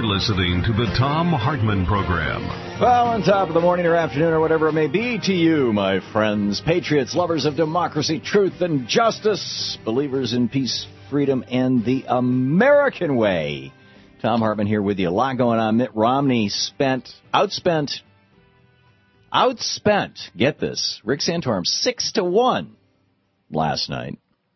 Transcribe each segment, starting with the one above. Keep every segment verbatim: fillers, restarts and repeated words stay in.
You're listening to the Thom Hartmann Program. Well, on top of the morning or afternoon or whatever it may be to you, my friends, patriots, lovers of democracy, truth, and justice, believers in peace, freedom, and the American way. Thom Hartmann here with you. A lot going on. Mitt Romney spent, outspent, outspent, get this, Rick Santorum six to one last night.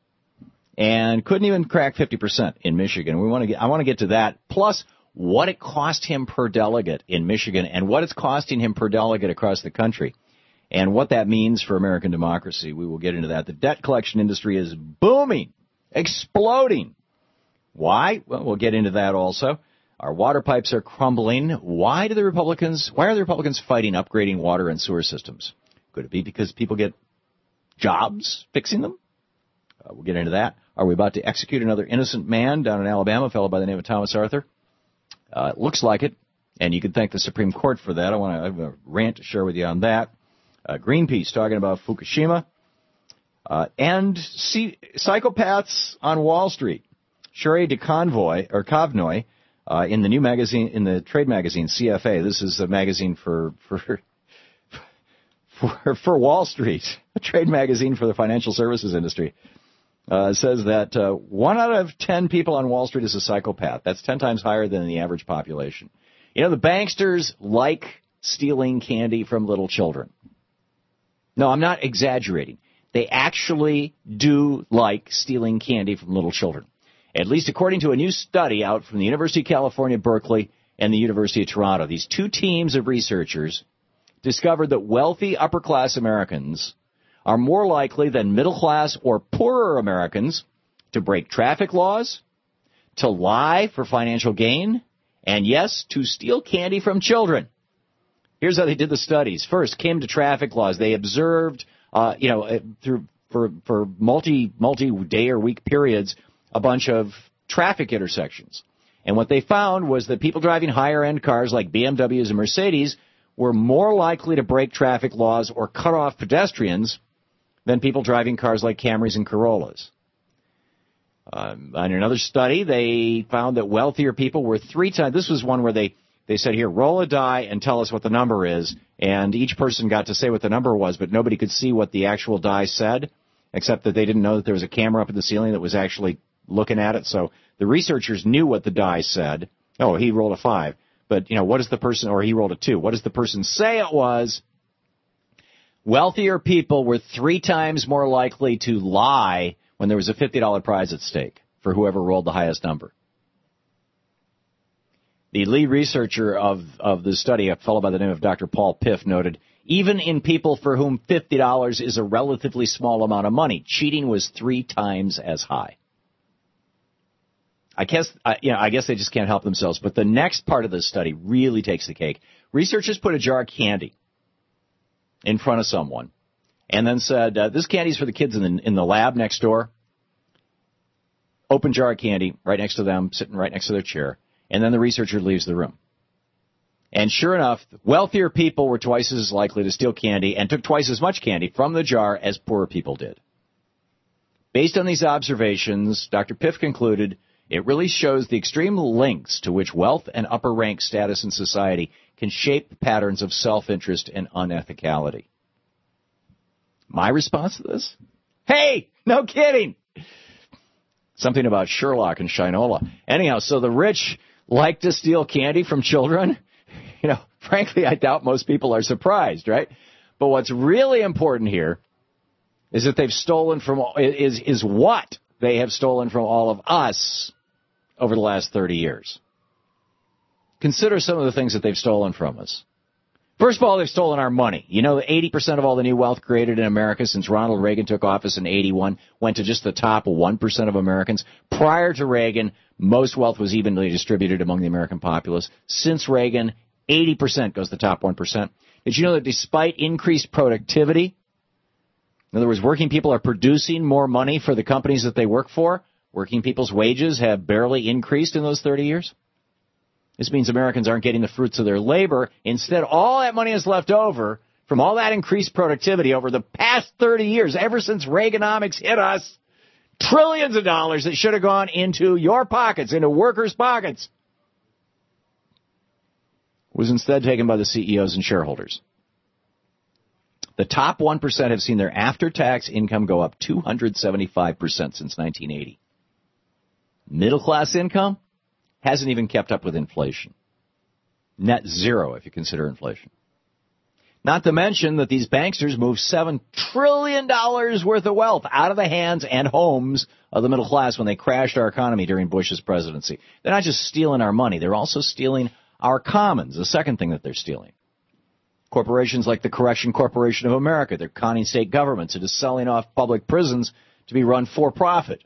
And couldn't even crack fifty percent in Michigan. We want to get, I want to get to that. Plus, what it cost him per delegate in Michigan and what it's costing him per delegate across the country and what that means for American democracy. We will get into that. The debt collection industry is booming, exploding. Why? Well, we'll get into that also. Our water pipes are crumbling. Why do the Republicans, why are the Republicans fighting upgrading water and sewer systems? Could it be because people get jobs fixing them? Uh, we'll get into that. Are we about to execute another innocent man down in Alabama, a fellow by the name of Thomas Arthur? Uh, it looks like it, and you can thank the Supreme Court for that. I want to have a rant to share with you on that. Uh, Greenpeace talking about Fukushima. Uh, and see, psychopaths on Wall Street. Sherry DeConvoy, or Kovnoy, uh, in the new magazine, in the trade magazine, C F A. This is a magazine for, for, for, for Wall Street, a trade magazine for the financial services industry. Uh, says that uh, one out of ten people on Wall Street is a psychopath. That's ten times higher than the average population. You know, the banksters like stealing candy from little children. No, I'm not exaggerating. They actually do like stealing candy from little children. At least according to a new study out from the University of California, Berkeley, and the University of Toronto. These two teams of researchers discovered that wealthy upper-class Americans are more likely than middle-class or poorer Americans to break traffic laws, to lie for financial gain, and, yes, to steal candy from children. Here's how they did the studies. First, came to traffic laws. They observed, uh, you know, through for, for multi, multi-day or week periods, a bunch of traffic intersections. And what they found was that people driving higher-end cars like B M Ws and Mercedes were more likely to break traffic laws or cut off pedestrians than people driving cars like Camrys and Corollas. Um, in another study, they found that wealthier people were three times, this was one where they, they said, here, roll a die and tell us what the number is, and each person got to say what the number was, but nobody could see what the actual die said, except that they didn't know that there was a camera up in the ceiling that was actually looking at it, so the researchers knew what the die said. Oh, he rolled a five, but, you know, what does the person, or he rolled a two, what does the person say it was? Wealthier people were three times more likely to lie when there was a fifty dollars prize at stake for whoever rolled the highest number. The lead researcher of, of the study, a fellow by the name of Doctor Paul Piff, noted, even in people for whom fifty dollars is a relatively small amount of money, cheating was three times as high. I guess, I, you know, I guess they just can't help themselves. But the next part of the study really takes the cake. Researchers put a jar of candy in front of someone, and then said, uh, this candy's for the kids in the, in the lab next door. Open jar of candy right next to them, sitting right next to their chair, and then the researcher leaves the room. And sure enough, wealthier people were twice as likely to steal candy and took twice as much candy from the jar as poorer people did. Based on these observations, Doctor Piff concluded, it really shows the extreme lengths to which wealth and upper-rank status in society can shape patterns of self-interest and unethicality. My response to this? Hey, no kidding. Something about Sherlock and Shinola. Anyhow, so the rich like to steal candy from children. You know, frankly, I doubt most people are surprised, right? But what's really important here is that they've stolen from, is, is what they have stolen from all of us over the last thirty years. Consider some of the things that they've stolen from us. First of all, they've stolen our money. You know, eighty percent of all the new wealth created in America since Ronald Reagan took office in eighty-one went to just the top one percent of Americans. Prior to Reagan, most wealth was evenly distributed among the American populace. Since Reagan, eighty percent goes to the top one percent. Did you know that despite increased productivity, in other words, working people are producing more money for the companies that they work for, working people's wages have barely increased in those thirty years? This means Americans aren't getting the fruits of their labor. Instead, all that money is left over from all that increased productivity over the past thirty years, ever since Reaganomics hit us, trillions of dollars that should have gone into your pockets, into workers' pockets. was instead taken by the C E Os and shareholders. The top one percent have seen their after-tax income go up two hundred seventy-five percent since nineteen eighty. Middle-class income hasn't even kept up with inflation. Net zero if you consider inflation. Not to mention that these banksters moved seven trillion dollars worth of wealth out of the hands and homes of the middle class when they crashed our economy during Bush's presidency. They're not just stealing our money. They're also stealing our commons, the second thing that they're stealing. Corporations like the Correction Corporation of America, they're conning state governments into selling off public prisons to be run for profit.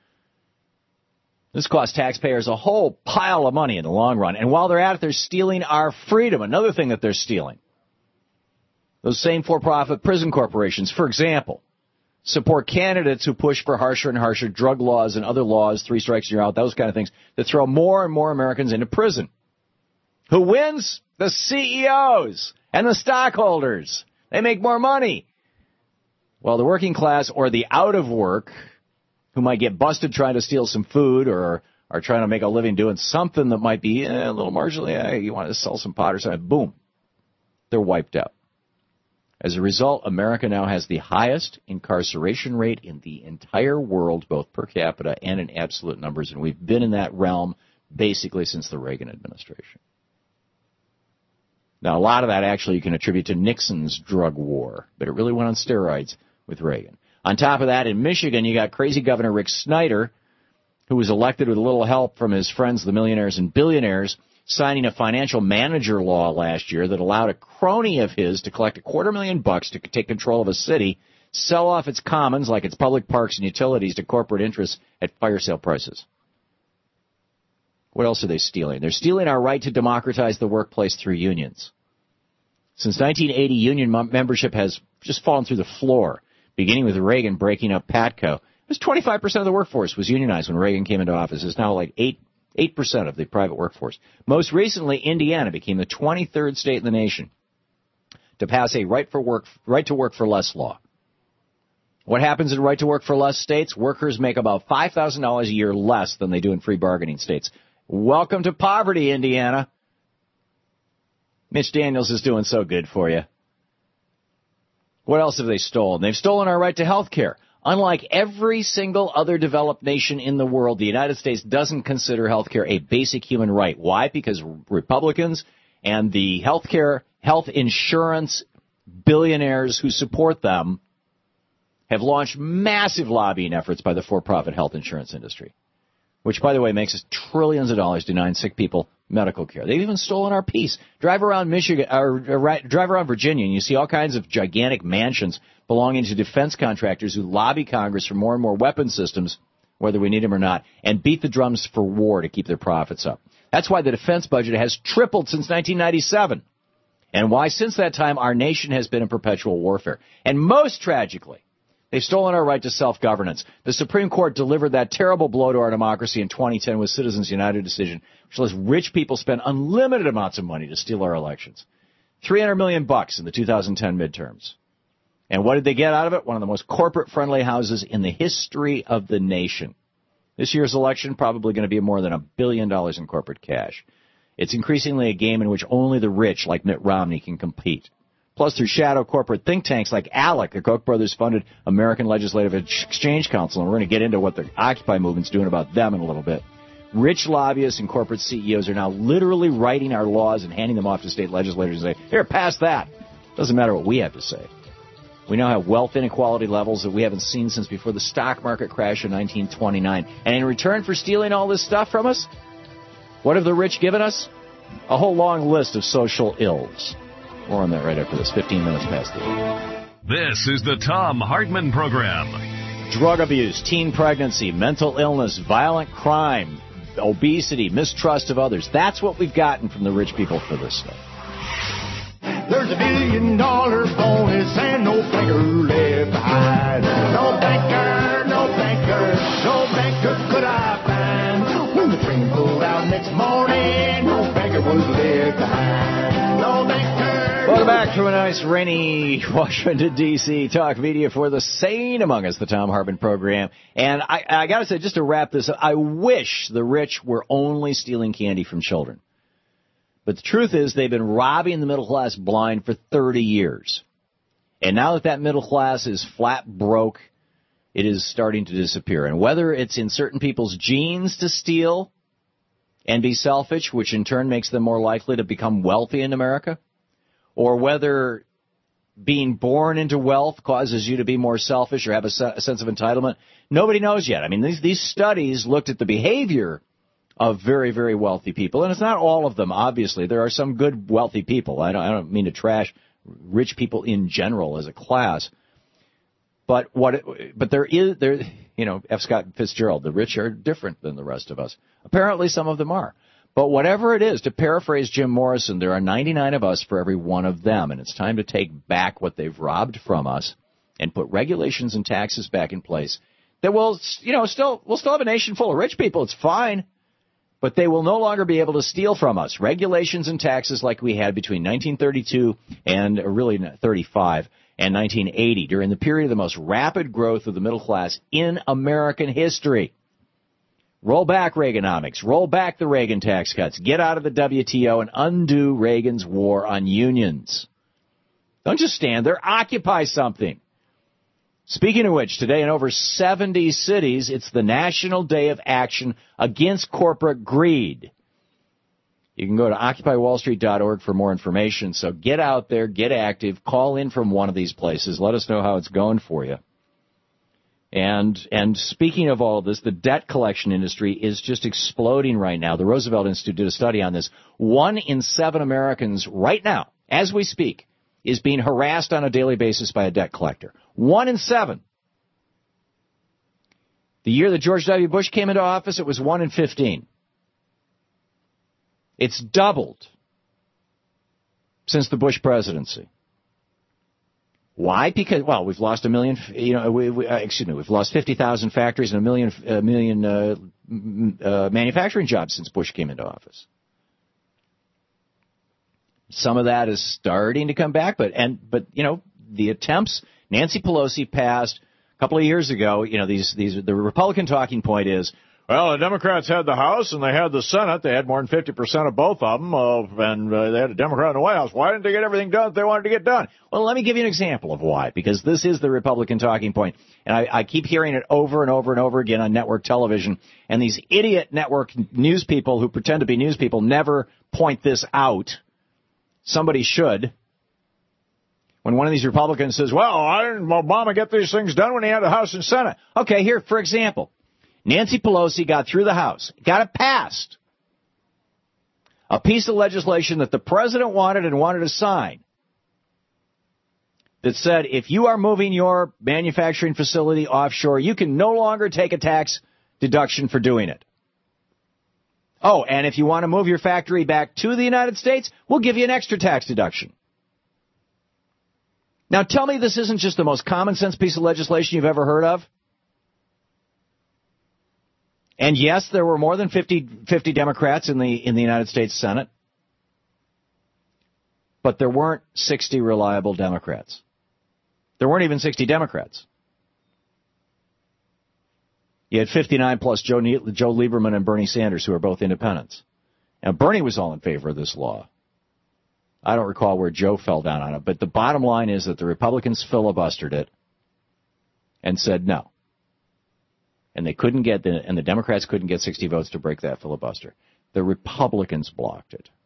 This costs taxpayers a whole pile of money in the long run. And while they're at it, they're stealing our freedom, another thing that they're stealing. Those same for-profit prison corporations, for example, support candidates who push for harsher and harsher drug laws and other laws, three strikes and you're out, those kind of things, that throw more and more Americans into prison. Who wins? The C E Os and the stockholders. They make more money. Well, the working class or the out of work, who might get busted trying to steal some food or are trying to make a living doing something that might be eh, a little marginally, eh, you want to sell some pot or something, boom, they're wiped out. As a result, America now has the highest incarceration rate in the entire world, both per capita and in absolute numbers, and we've been in that realm basically since the Reagan administration. Now, a lot of that actually you can attribute to Nixon's drug war, but it really went on steroids with Reagan. On top of that, in Michigan, you got crazy Governor Rick Snyder, who was elected with a little help from his friends, the millionaires and billionaires, signing a financial manager law last year that allowed a crony of his to collect a quarter million bucks to take control of a city, sell off its commons like its public parks and utilities to corporate interests at fire sale prices. What else are they stealing? They're stealing our right to democratize the workplace through unions. Since nineteen eighty, union membership has just fallen through the floor, beginning with Reagan breaking up PATCO. It was twenty-five percent of the workforce was unionized when Reagan came into office. It's now like eight Eight percent of the private workforce. Most recently, Indiana became the twenty-third state in the nation to pass a right for work, right to work for less law. What happens in right to work for less states? Workers make about five thousand dollars a year less than they do in free bargaining states. Welcome to poverty, Indiana. Mitch Daniels is doing so good for you. What else have they stolen? They've stolen our right to health care. Unlike every single other developed nation in the world, the United States doesn't consider health care a basic human right. Why? Because Republicans and the health care, health insurance billionaires who support them have launched massive lobbying efforts by the for-profit health insurance industry, which, by the way, makes us trillions of dollars denying sick people medical care. They've even stolen our peace. Drive around Michigan, or, or drive around Virginia, and you see all kinds of gigantic mansions belonging to defense contractors who lobby Congress for more and more weapon systems, whether we need them or not, and beat the drums for war to keep their profits up. That's why the defense budget has tripled since nineteen ninety-seven, and why since that time our nation has been in perpetual warfare. And most tragically, they've stolen our right to self-governance. The Supreme Court delivered that terrible blow to our democracy in twenty ten with Citizens United decision, which lets rich people spend unlimited amounts of money to steal our elections. three hundred million bucks in the two thousand ten midterms. And what did they get out of it? One of the most corporate-friendly houses in the history of the nation. This year's election probably going to be more than a billion dollars in corporate cash. It's increasingly a game in which only the rich, like Mitt Romney, can compete. Plus, through shadow corporate think tanks like ALEC, the Koch brothers funded American Legislative Exchange Council, and we're going to get into what the Occupy movement's doing about them in a little bit. Rich lobbyists and corporate C E Os are now literally writing our laws and handing them off to state legislators and say, here, pass that. Doesn't matter what we have to say. We now have wealth inequality levels that we haven't seen since before the stock market crash in nineteen twenty-nine. And in return for stealing all this stuff from us, what have the rich given us? A whole long list of social ills. More on that right after this, fifteen minutes past the hour. This is the Thom Hartmann Program. Drug abuse, teen pregnancy, mental illness, violent crime, obesity, mistrust of others. That's what we've gotten from the rich people for this stuff. There's a billion dollar bonus and no banker left behind. No banker, no banker, no banker could I find. When the train pulled out next morning, no banker was left behind. No banker. Welcome back to a nice rainy Washington, D C talk media for the sane among us, the Thom Hartmann Program. And I, I got to say, just to wrap this up, I wish the rich were only stealing candy from children. But the truth is they've been robbing the middle class blind for thirty years. And now that that middle class is flat broke, it is starting to disappear. And whether it's in certain people's genes to steal and be selfish, which in turn makes them more likely to become wealthy in America, or whether being born into wealth causes you to be more selfish or have a, se- a sense of entitlement, nobody knows yet. I mean, these, these studies looked at the behavior of very, very wealthy people, and it's not all of them, obviously. There are some good, wealthy people. I don't, I don't mean to trash rich people in general as a class. But what? It, but there is there, you know, F. Scott Fitzgerald. The rich are different than the rest of us. Apparently, some of them are. But whatever it is, to paraphrase Jim Morrison, there are ninety-nine of us for every one of them, and it's time to take back what they've robbed from us and put regulations and taxes back in place that will, you know, still we'll still have a nation full of rich people. It's fine, but they will no longer be able to steal from us. Regulations and taxes like we had between nineteen thirty-two and or really thirty-five. And nineteen eighty, during the period of the most rapid growth of the middle class in American history. Roll back Reaganomics. Roll back the Reagan tax cuts. Get out of the W T O and undo Reagan's war on unions. Don't just stand there. Occupy something. Speaking of which, today in over seventy cities, it's the National Day of Action Against Corporate Greed. You can go to occupy wall street dot org for more information. So get out there, get active, call in from one of these places. Let us know how it's going for you. And and speaking of all of this, the debt collection industry is just exploding right now. The Roosevelt Institute did a study on this. One in seven Americans right now, as we speak, is being harassed on a daily basis by a debt collector. One in seven. The year that George W. Bush came into office, it was one in fifteen. It's doubled since the Bush presidency. Why? Because, well, we've lost a million, you know, we, we, uh, excuse me, we've lost fifty thousand factories and a million, a million uh, uh, manufacturing jobs since Bush came into office. Some of that is starting to come back, but, and, but, you know, the attempts, Nancy Pelosi passed a couple of years ago, you know, these, these, the Republican talking point is, well, the Democrats had the House and they had the Senate. They had more than fifty percent of both of them, uh, and uh, they had a Democrat in the White House. Why didn't they get everything done that they wanted to get done? Well, let me give you an example of why, because this is the Republican talking point, and I, I keep hearing it over and over and over again on network television, and these idiot network news people who pretend to be news people never point this out. Somebody should. When one of these Republicans says, well, why didn't Obama get these things done when he had the House and Senate? Okay, here, for example. Nancy Pelosi got through the House, got it passed, a piece of legislation that the president wanted and wanted to sign that said if you are moving your manufacturing facility offshore, you can no longer take a tax deduction for doing it. Oh, and if you want to move your factory back to the United States, we'll give you an extra tax deduction. Now tell me this isn't just the most common sense piece of legislation you've ever heard of? And yes, there were more than fifty, fifty Democrats in the in the United States Senate, but there weren't sixty reliable Democrats. There weren't even sixty Democrats. You had fifty-nine plus Joe, Joe Lieberman and Bernie Sanders, who are both independents. Now, Bernie was all in favor of this law. I don't recall where Joe fell down on it, but the bottom line is that the Republicans filibustered it and said no. And they couldn't get the, and the Democrats couldn't get sixty votes to break that filibuster. The Republicans blocked it.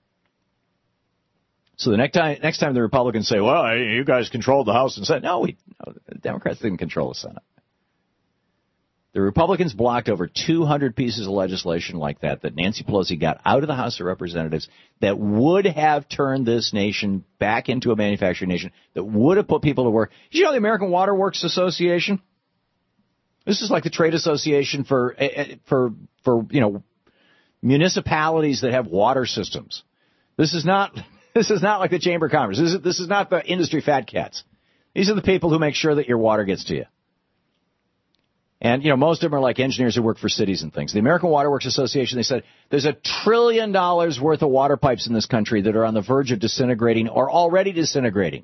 So the next time, next time the Republicans say, well, you guys controlled the House and Senate. No, we, no, the Democrats didn't control the Senate. The Republicans blocked over two hundred pieces of legislation like that that Nancy Pelosi got out of the House of Representatives that would have turned this nation back into a manufacturing nation, that would have put people to work. Did you know the American Water Works Association? This is like the trade association for, for, for, you know, municipalities that have water systems. This is not, this is not like the Chamber of Commerce. This is, this is not the industry fat cats. These are the people who make sure that your water gets to you. And, you know, most of them are like engineers who work for cities and things. The American Water Works Association, they said, there's a trillion dollars worth of water pipes in this country that are on the verge of disintegrating or already disintegrating.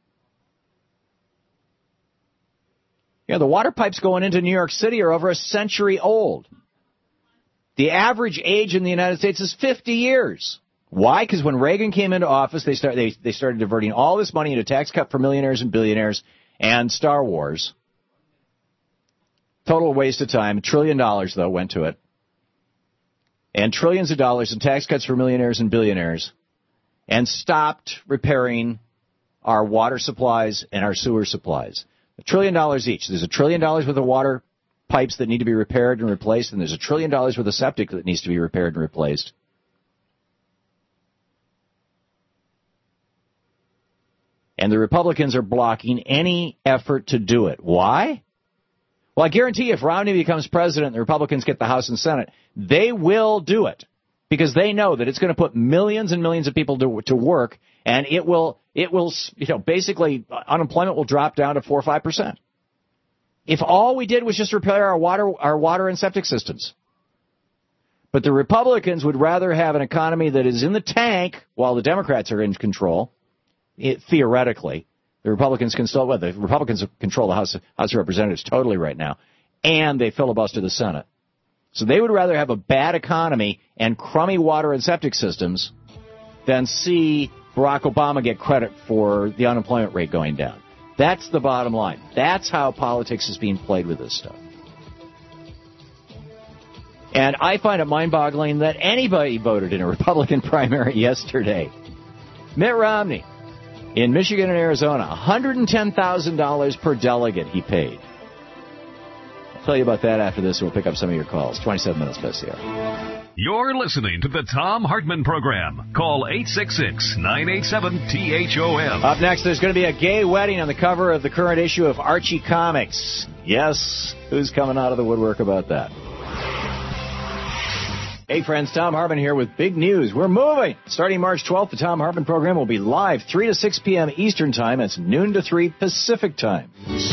Yeah, the water pipes going into New York City are over a century old. The average age in the United States is fifty years. Why? Because when Reagan came into office, they, start, they, they started diverting all this money into tax cut for millionaires and billionaires and Star Wars. Total waste of time. A trillion dollars, though, went to it. And trillions of dollars in tax cuts for millionaires and billionaires. And stopped repairing our water supplies and our sewer supplies. A trillion dollars each. There's a trillion dollars worth of water pipes that need to be repaired and replaced, and there's a trillion dollars worth of septic that needs to be repaired and replaced. And the Republicans are blocking any effort to do it. Why? Well, I guarantee you, if Romney becomes president and the Republicans get the House and Senate, they will do it. Because they know that it's going to put millions and millions of people to, to work, and it will, it will, you know, basically unemployment will drop down to four or five percent. If all we did was just repair our water, our water and septic systems. But the Republicans would rather have an economy that is in the tank while the Democrats are in control. It, theoretically, the Republicans can still, well, the Republicans control the House, House of Representatives totally right now, and they filibuster the Senate. So they would rather have a bad economy and crummy water and septic systems than see Barack Obama get credit for the unemployment rate going down. That's the bottom line. That's how politics is being played with this stuff. And I find it mind-boggling that anybody voted in a Republican primary yesterday. Mitt Romney, in Michigan and Arizona, one hundred ten thousand dollars per delegate he paid. I'll tell you about that after this, and we'll pick up some of your calls. twenty-seven minutes past the hour. You're listening to the Thom Hartmann Program. Call eight six six, nine eight seven, T H O M. Up next, there's going to be a gay wedding on the cover of the current issue of Archie Comics. Yes, who's coming out of the woodwork about that? Hey, friends, Thom Hartmann here with big news. We're moving. Starting March twelfth, the Thom Hartmann Program will be live three to six p.m. Eastern Time. It's noon to three Pacific Time.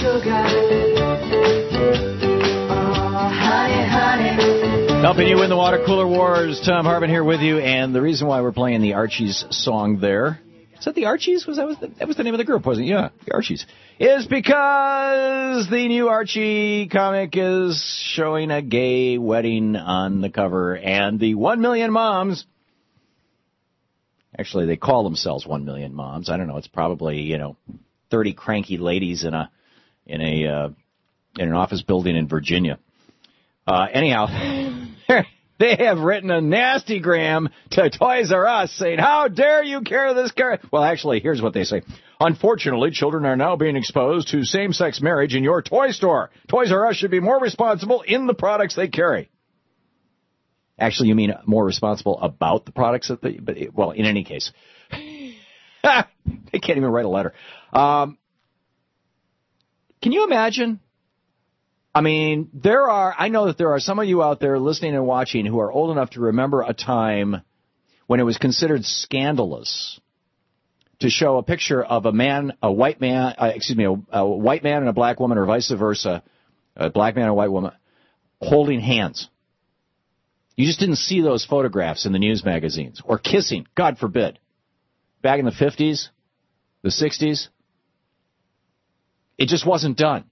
Helping you win the water cooler wars, Thom Hartmann here with you, and the reason why we're playing the Archies song there, is that the Archies? Was that, was the, that was the name of the group, wasn't it? Yeah, the Archies. Is because the new Archie comic is showing a gay wedding on the cover, and the One Million Moms, actually they call themselves One Million Moms, I don't know, it's probably, you know, thirty cranky ladies in a, in a, uh, in an office building in Virginia. Uh, anyhow, they have written a nasty gram to Toys R Us saying, how dare you carry this character? Well, actually, here's what they say. Unfortunately, children are now being exposed to same-sex marriage in your toy store. Toys R Us should be more responsible in the products they carry. Actually, you mean more responsible about the products that they, but it, well, in any case. They can't even write a letter. Um, can you imagine? I mean, there are, I know that there are some of you out there listening and watching who are old enough to remember a time when it was considered scandalous to show a picture of a man, a white man, uh, excuse me, a, a white man and a black woman, or vice versa, a black man and a white woman, holding hands. You just didn't see those photographs in the news magazines. Or kissing, God forbid. Back in the fifties, the sixties, it just wasn't done.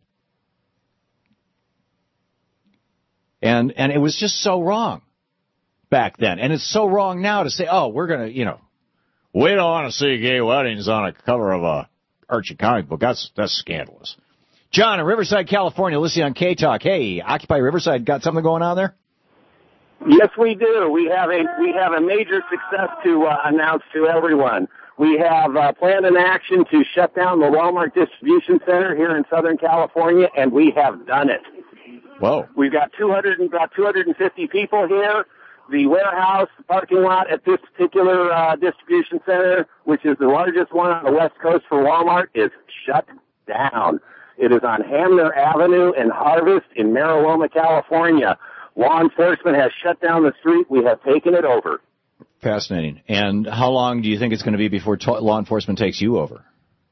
And and it was just so wrong back then. And it's so wrong now to say, oh, we're going to, you know, we don't want to see gay weddings on a cover of a Archie comic book. That's that's scandalous. John in Riverside, California, listening on K-Talk. Hey, Occupy Riverside, got something going on there? Yes, we do. We have a we have a major success to uh, announce to everyone. We have uh, planned an action to shut down the Walmart distribution center here in Southern California, and we have done it. Whoa. We've got two hundred, about two hundred fifty people here. The warehouse, the parking lot at this particular uh, distribution center, which is the largest one on the West Coast for Walmart, is shut down. It is on Hamner Avenue in Harvest in Mariloma, California. Law enforcement has shut down the street. We have taken it over. Fascinating. And how long do you think it's going to be before to- law enforcement takes you over?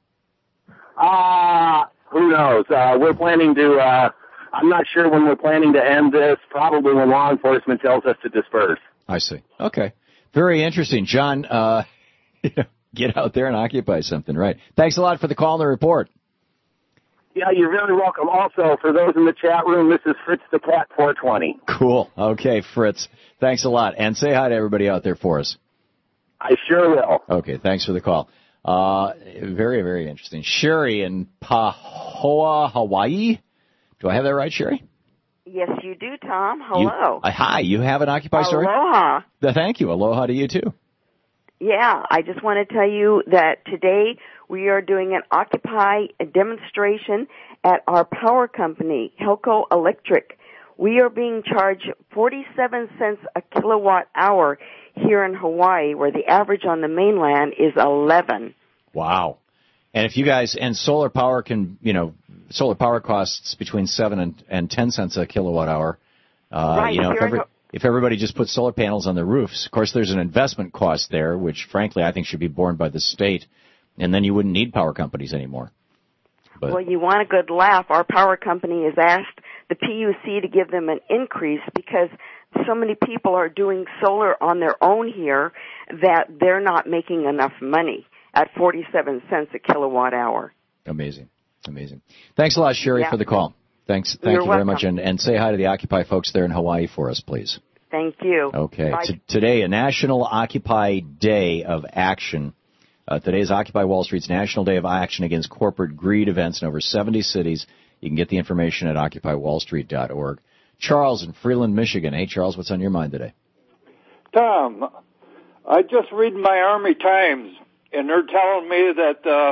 Uh, who knows? Uh, we're planning to... Uh, I'm not sure when we're planning to end this, probably when law enforcement tells us to disperse. I see. Okay. Very interesting. John, uh, get out there and occupy something, right? Thanks a lot for the call and the report. Yeah, you're very welcome. Also, for those in the chat room, this is Fritz the Cat four twenty. Cool. Okay, Fritz. Thanks a lot. And say hi to everybody out there for us. I sure will. Okay, thanks for the call. Uh, very, very interesting. Sherry in Pahoa, Hawaii. Do I have that right, Sherry? Yes, you do, Tom. Hello. You, uh, hi, you have an Occupy story? Aloha. Thank you. Aloha to you, too. Yeah, I just want to tell you that today we are doing an Occupy demonstration at our power company, Helco Electric. We are being charged forty-seven cents a kilowatt hour here in Hawaii, where the average on the mainland is eleven. Wow. And if you guys, and solar power can, you know, solar power costs between seven and, and ten cents a kilowatt hour. Uh, right, you know, if, every, in, if everybody just puts solar panels on their roofs, of course there's an investment cost there, which frankly I think should be borne by the state, and then you wouldn't need power companies anymore. But, well, you want a good laugh. Our power company has asked the P U C to give them an increase because so many people are doing solar on their own here that they're not making enough money at forty-seven cents a kilowatt hour. Amazing. Amazing. Thanks a lot, Sherry, yeah. for the call. Thanks. Thank You're you very welcome. much. And, and say hi to the Occupy folks there in Hawaii for us, please. Thank you. Okay. Bye. T- today, a National Occupy Day of Action. Uh, today is Occupy Wall Street's National Day of Action against corporate greed events in over seventy cities. You can get the information at occupy wall street dot org. Charles in Freeland, Michigan. Hey, Charles, what's on your mind today? Tom, I just read my Army Times, and they're telling me that uh,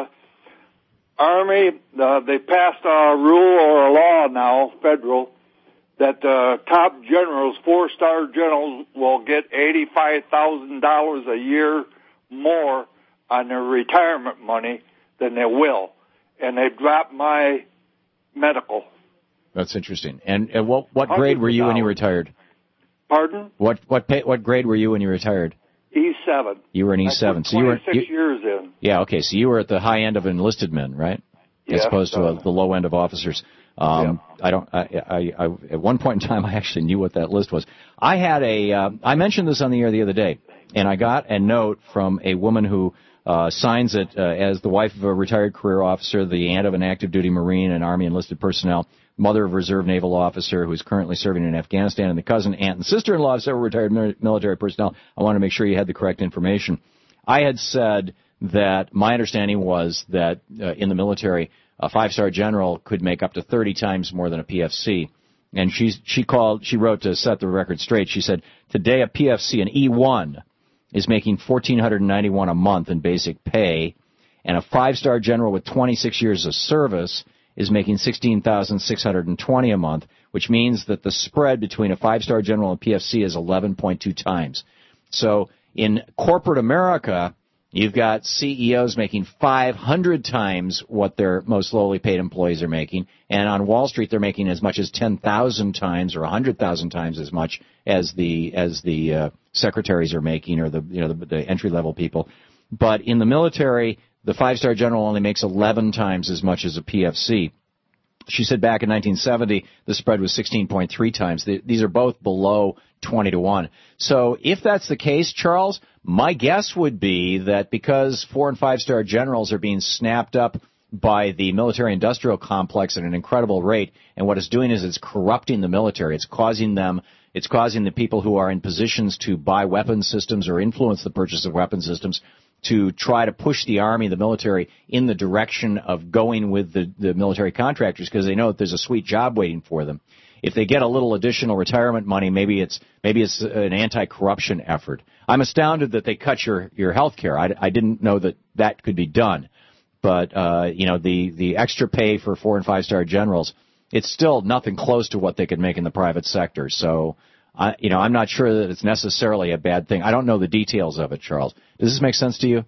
Army, uh, they passed a rule or a law now, federal, that uh, top generals, four-star generals, will get eighty-five thousand dollars a year more on their retirement money than they will. And they dropped my medical. That's interesting. And, and what what grade were you when you retired? Pardon? What what pay, what grade were you when you retired? E seven. You were an E seven. I put so you were twenty-six you, years in. Yeah, okay. So you were at the high end of enlisted men, right? As Yeah, opposed to uh, uh, the low end of officers. Um, yeah. I don't. I, I, I, at one point in time, I actually knew what that list was. I had a. Uh, I mentioned this on the air the other day, and I got a note from a woman who uh, signs it uh, as the wife of a retired career officer, the aunt of an active duty Marine and Army enlisted personnel, mother of a reserve naval officer who is currently serving in Afghanistan, and the cousin, aunt, and sister-in-law of several retired military personnel. I wanted to make sure you had the correct information. I had said that my understanding was that uh, in the military, a five-star general could make up to thirty times more than a P F C. And she, she called, she wrote to set the record straight. She said, today a P F C, an E one, is making one thousand four hundred ninety-one dollars a month in basic pay, and a five-star general with twenty-six years of service is making sixteen thousand six hundred twenty dollars a month, which means that the spread between a five-star general and P F C is eleven point two times. So in corporate America, you've got C E Os making five hundred times what their most lowly paid employees are making, and on Wall Street they're making as much as ten thousand times or one hundred thousand times as much as the as the uh, secretaries are making, or the you know the, the entry level people. But in the military, the five-star general only makes eleven times as much as a P F C. She said back in nineteen seventy, the spread was sixteen point three times. These are both below twenty to one. So if that's the case, Charles, my guess would be that because four- and five-star generals are being snapped up by the military-industrial complex at an incredible rate, and what it's doing is it's corrupting the military. It's causing them, it's causing the people who are in positions to buy weapons systems or influence the purchase of weapons systems to try to push the Army, the military, in the direction of going with the, the military contractors because they know that there's a sweet job waiting for them. If they get a little additional retirement money, maybe it's maybe it's an anti-corruption effort. I'm astounded that they cut your, your health care. I, I didn't know that that could be done. But, uh, you know, the, the extra pay for four- and five-star generals, it's still nothing close to what they could make in the private sector. So, I, you know, I'm not sure that it's necessarily a bad thing. I don't know the details of it, Charles. Does this make sense to you?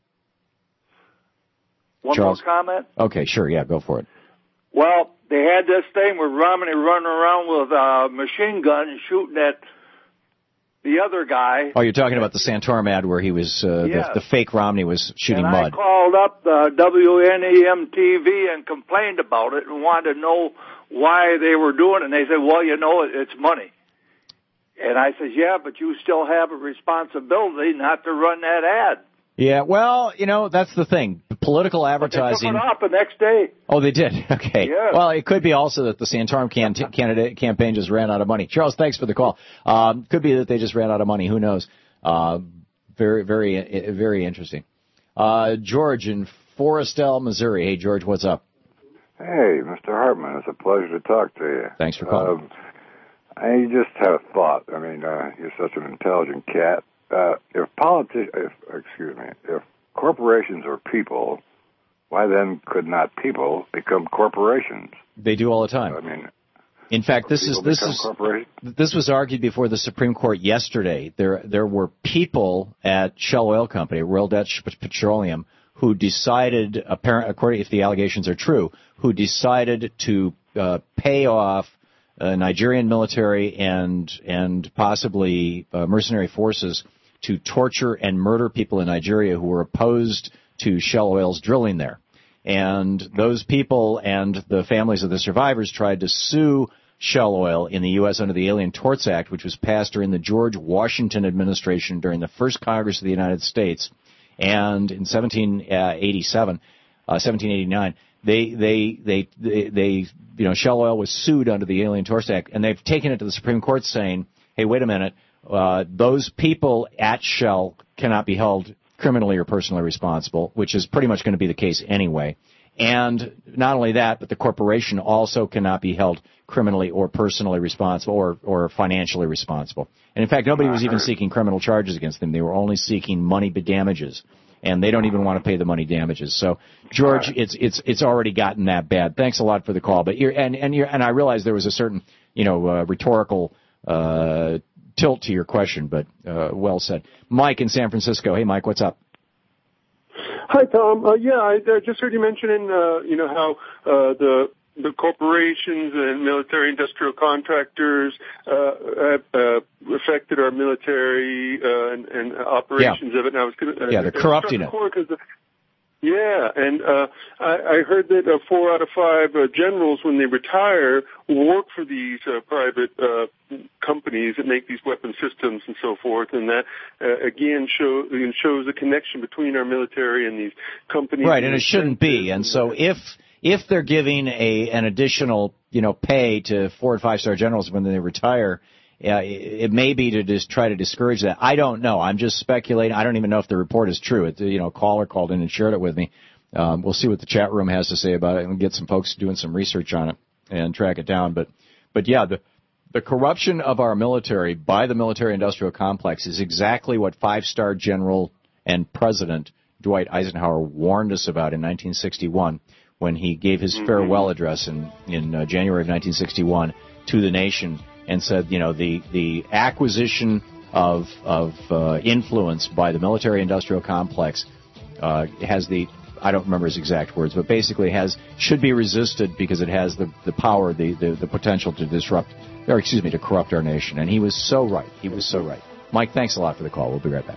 One Charles? more comment? Okay, sure. Yeah, go for it. Well, they had this thing with Romney running around with a machine gun and shooting at the other guy. Oh, you're talking about the Santorum ad where he was, uh, yes. the, the fake Romney was shooting and mud. I called up the W N E M T V and complained about it and wanted to know why they were doing it. And they said, well, you know, it's money. And I said, yeah, but you still have a responsibility not to run that ad. Yeah, well, you know, that's the thing. Political advertising. But they took it off the next day. Oh, they did? Okay. Yeah. Well, it could be also that the Santorum can- candidate campaign just ran out of money. Charles, thanks for the call. Um, could be that they just ran out of money. Who knows? Uh, very, very, very interesting. Uh, George in Forestell, Missouri. Hey, George, what's up? Hey, Mister Hartman, it's a pleasure to talk to you. Thanks for calling. Um, I just had a thought. I mean, uh, you're such an intelligent cat. Uh, if politi- if excuse me, if corporations are people, why then could not people become corporations? They do all the time. I mean, in fact, this is this is this was argued before the Supreme Court yesterday. There there were people at Shell Oil Company, Royal Dutch Petroleum, who decided, apparent, according if the allegations are true, who decided to uh, pay off uh, Nigerian military and and possibly uh, mercenary forces to torture and murder people in Nigeria who were opposed to Shell Oil's drilling there. And those people and the families of the survivors tried to sue Shell Oil in the U S under the Alien Torts Act, which was passed during the George Washington administration during the first Congress of the United States. And in seventeen eighty-seven, uh, seventeen eighty-nine, they, they, they, they, they, you know, Shell Oil was sued under the Alien Torts Act, and they've taken it to the Supreme Court saying, hey, wait a minute, uh, those people at Shell cannot be held criminally or personally responsible, which is pretty much going to be the case anyway. And not only that, but the corporation also cannot be held criminally or personally responsible or, or financially responsible. And in fact, nobody was even seeking criminal charges against them. They were only seeking money damages, and they don't even want to pay the money damages. So, George, it's it's it's already gotten that bad. Thanks a lot for the call. But you're, and and you're, and I realize there was a certain you know uh, rhetorical uh, tilt to your question, but uh, well said. Mike in San Francisco. Hey, Mike, what's up? Hi, Tom. Uh, yeah, I uh, just heard you mentioning, uh, you know, how uh, the the corporations and military-industrial contractors uh, have uh, affected our military uh, and, and operations yeah. of it. And I was gonna, uh, yeah, they're corrupting it. The, yeah, and uh, I, I heard that uh, four out of five uh, generals, when they retire, work for these uh, private uh, companies that make these weapon systems and so forth, and that uh, again show, shows a connection between our military and these companies. Right, and it shouldn't be. And so if if they're giving a an additional you know pay to four and five star generals when they retire, uh, it may be to just try to discourage that. I don't know. I'm just speculating. I don't even know if the report is true. It, you know, a caller called in and shared it with me. Um, we'll see what the chat room has to say about it, and we'll get some folks doing some research on it and track it down. But but yeah, the the corruption of our military by the military-industrial complex is exactly what five-star general and President Dwight Eisenhower warned us about in nineteen sixty-one when he gave his farewell address in, in uh, January of nineteen sixty-one to the nation and said, you know, the, the acquisition of, of uh, influence by the military-industrial complex uh, has the, I don't remember his exact words, but basically has should be resisted because it has the, the power, the, the, the potential to disrupt, or excuse me, to corrupt our nation. And he was so right. He was so right. Mike, thanks a lot for the call. We'll be right back.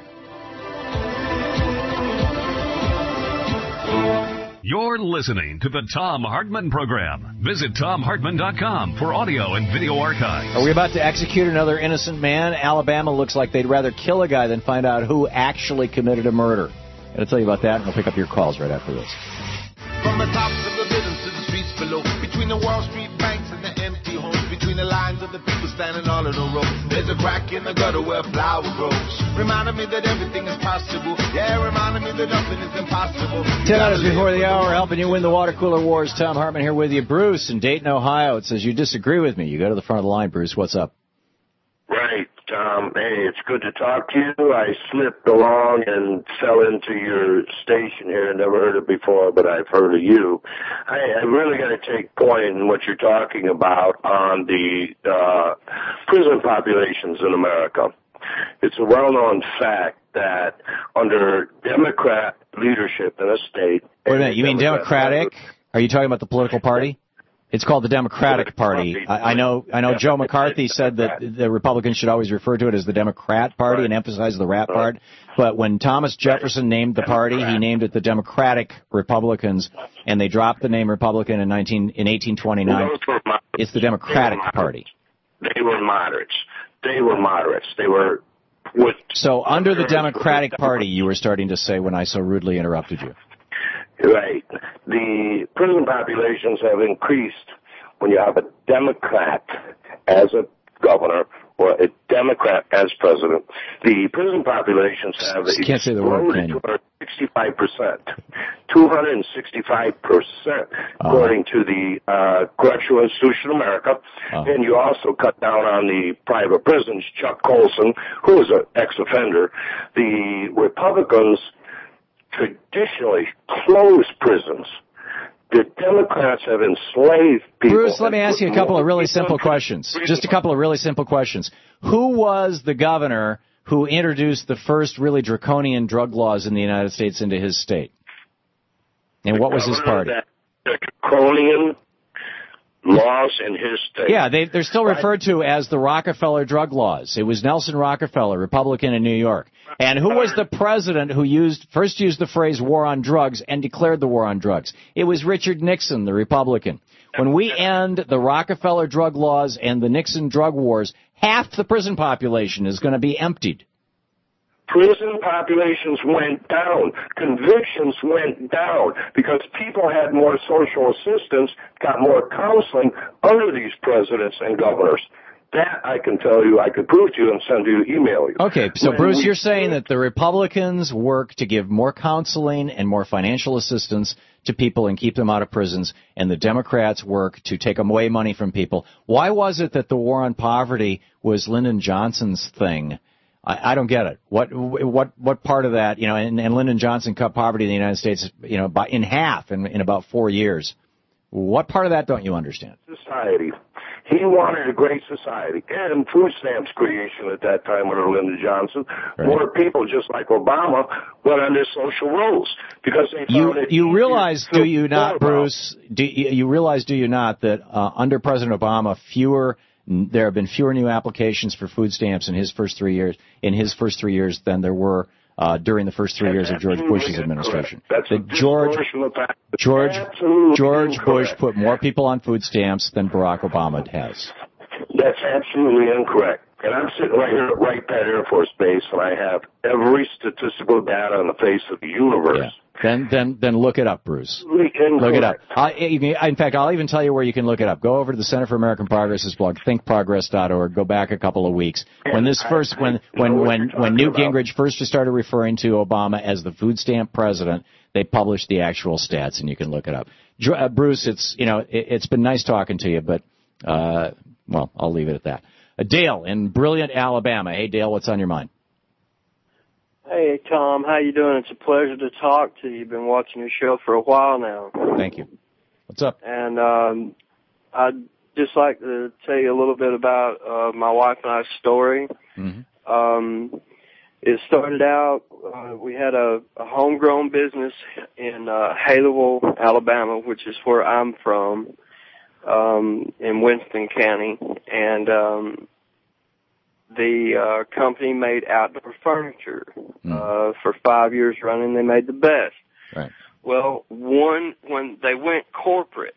You're listening to the Thom Hartmann Program. Visit Thom Hartmann dot com for audio and video archives. Are we about to execute another innocent man? Alabama looks like they'd rather kill a guy than find out who actually committed a murder. I'm going to tell you about that, and we'll pick up your calls right after this. From the tops of the buildings to the streets below, between the Wall Street banks and the empty homes, between the lines of the people standing all in a row, there's a crack in the gutter where a flower grows. Reminding me that everything is possible. Yeah, reminding me that nothing is impossible. Ten minutes before the hour, helping you win the water cooler wars. Thom Hartmann here with you. Bruce in Dayton, Ohio. It says you disagree with me. You go to the front of the line, Bruce. What's up? Right. Um, hey, it's good to talk to you. I slipped along and fell into your station here. Never heard it before, but I've heard of you. I, I really got to take point in what you're talking about on the uh, prison populations in America. It's a well-known fact that under Democrat leadership in a state... Wait a minute, you mean Democratic? Are you talking about the political party? It's called the Democratic Party. I, I know I know Joe McCarthy said that the Republicans should always refer to it as the Democrat Party and emphasize the rat part. But when Thomas Jefferson named the party, he named it the Democratic Republicans, and they dropped the name Republican in nineteen in eighteen twenty-nine. It's the Democratic Party. They were moderates. They were moderates. They were with. So under the Democratic Party, you were starting to say when I so rudely interrupted you. Right. The prison populations have increased when you have a Democrat as a governor or a Democrat as president, the prison populations have can't say the word, can you? two hundred sixty-five percent. two hundred sixty-five percent, according to the uh, Correctional Institution of America. Uh-huh. And you also cut down on the private prisons. Chuck Colson, who is an ex-offender, the Republicans traditionally close prisons. The Democrats have enslaved people. Bruce, let me ask you a couple of really simple questions. Just a couple of really simple questions. Who was the governor who introduced the first really draconian drug laws in the United States into his state? And what was his party? The draconian laws in his state. Yeah, they, they're still referred to as the Rockefeller drug laws. It was Nelson Rockefeller, Republican in New York. And who was the president who used first used the phrase war on drugs and declared the war on drugs? It was Richard Nixon, the Republican. When we end the Rockefeller drug laws and the Nixon drug wars, half the prison population is going to be emptied. Prison populations went down. Convictions went down because people had more social assistance, got more counseling under these presidents and governors. That I can tell you, I could prove to you and send you, email you. Okay, so when Bruce, we, you're saying that the Republicans work to give more counseling and more financial assistance to people and keep them out of prisons, and the Democrats work to take away money from people. Why was it that the war on poverty was Lyndon Johnson's thing? I, I don't get it. What what what part of that, you know, and, and Lyndon Johnson cut poverty in the United States, you know, by, in half in, in about four years. What part of that don't you understand? Society. He wanted a great society, and food stamps creation at that time under Lyndon Johnson. Right. More people, just like Obama, went under social rules because they you found it you easier realize, to do you not, about. Bruce? Do you, you realize, do you not, that uh, under President Obama, fewer there have been fewer new applications for food stamps in his first three years in his first three years than there were uh, during the first three years of George Bush's administration. That's the George George George Bush put more people on food stamps than Barack Obama has. That's absolutely incorrect. And I'm sitting right here at Wright Pat Air Force Base, and I have every statistical data on the face of the universe. Yeah. Then, then, then look it up, Bruce. Incorrect. Look it up. I, you can, in fact, I'll even tell you where you can look it up. Go over to the Center for American Progress's blog, think progress dot org. Go back a couple of weeks. When this first, when, when, when, when Newt Gingrich first started referring to Obama as the food stamp president, they published the actual stats, and you can look it up. Uh, Bruce, it's, you know, it, it's been nice talking to you, but, uh, well, I'll leave it at that. Uh, Dale in Brilliant, Alabama. Hey, Dale, what's on your mind? Hey, Tom, how you doing? It's a pleasure to talk to you. Been watching your show for a while now. Thank you. What's up? And um, I'd just like to tell you a little bit about uh, my wife and I's story. Mm-hmm. Um, it started out, uh, we had a, a homegrown business in uh, Haleyville, Alabama, which is where I'm from, um, in Winston County. And um the uh, company made outdoor furniture. Mm. Uh, for five years running, they made the best. Right. Well, one, when they went corporate,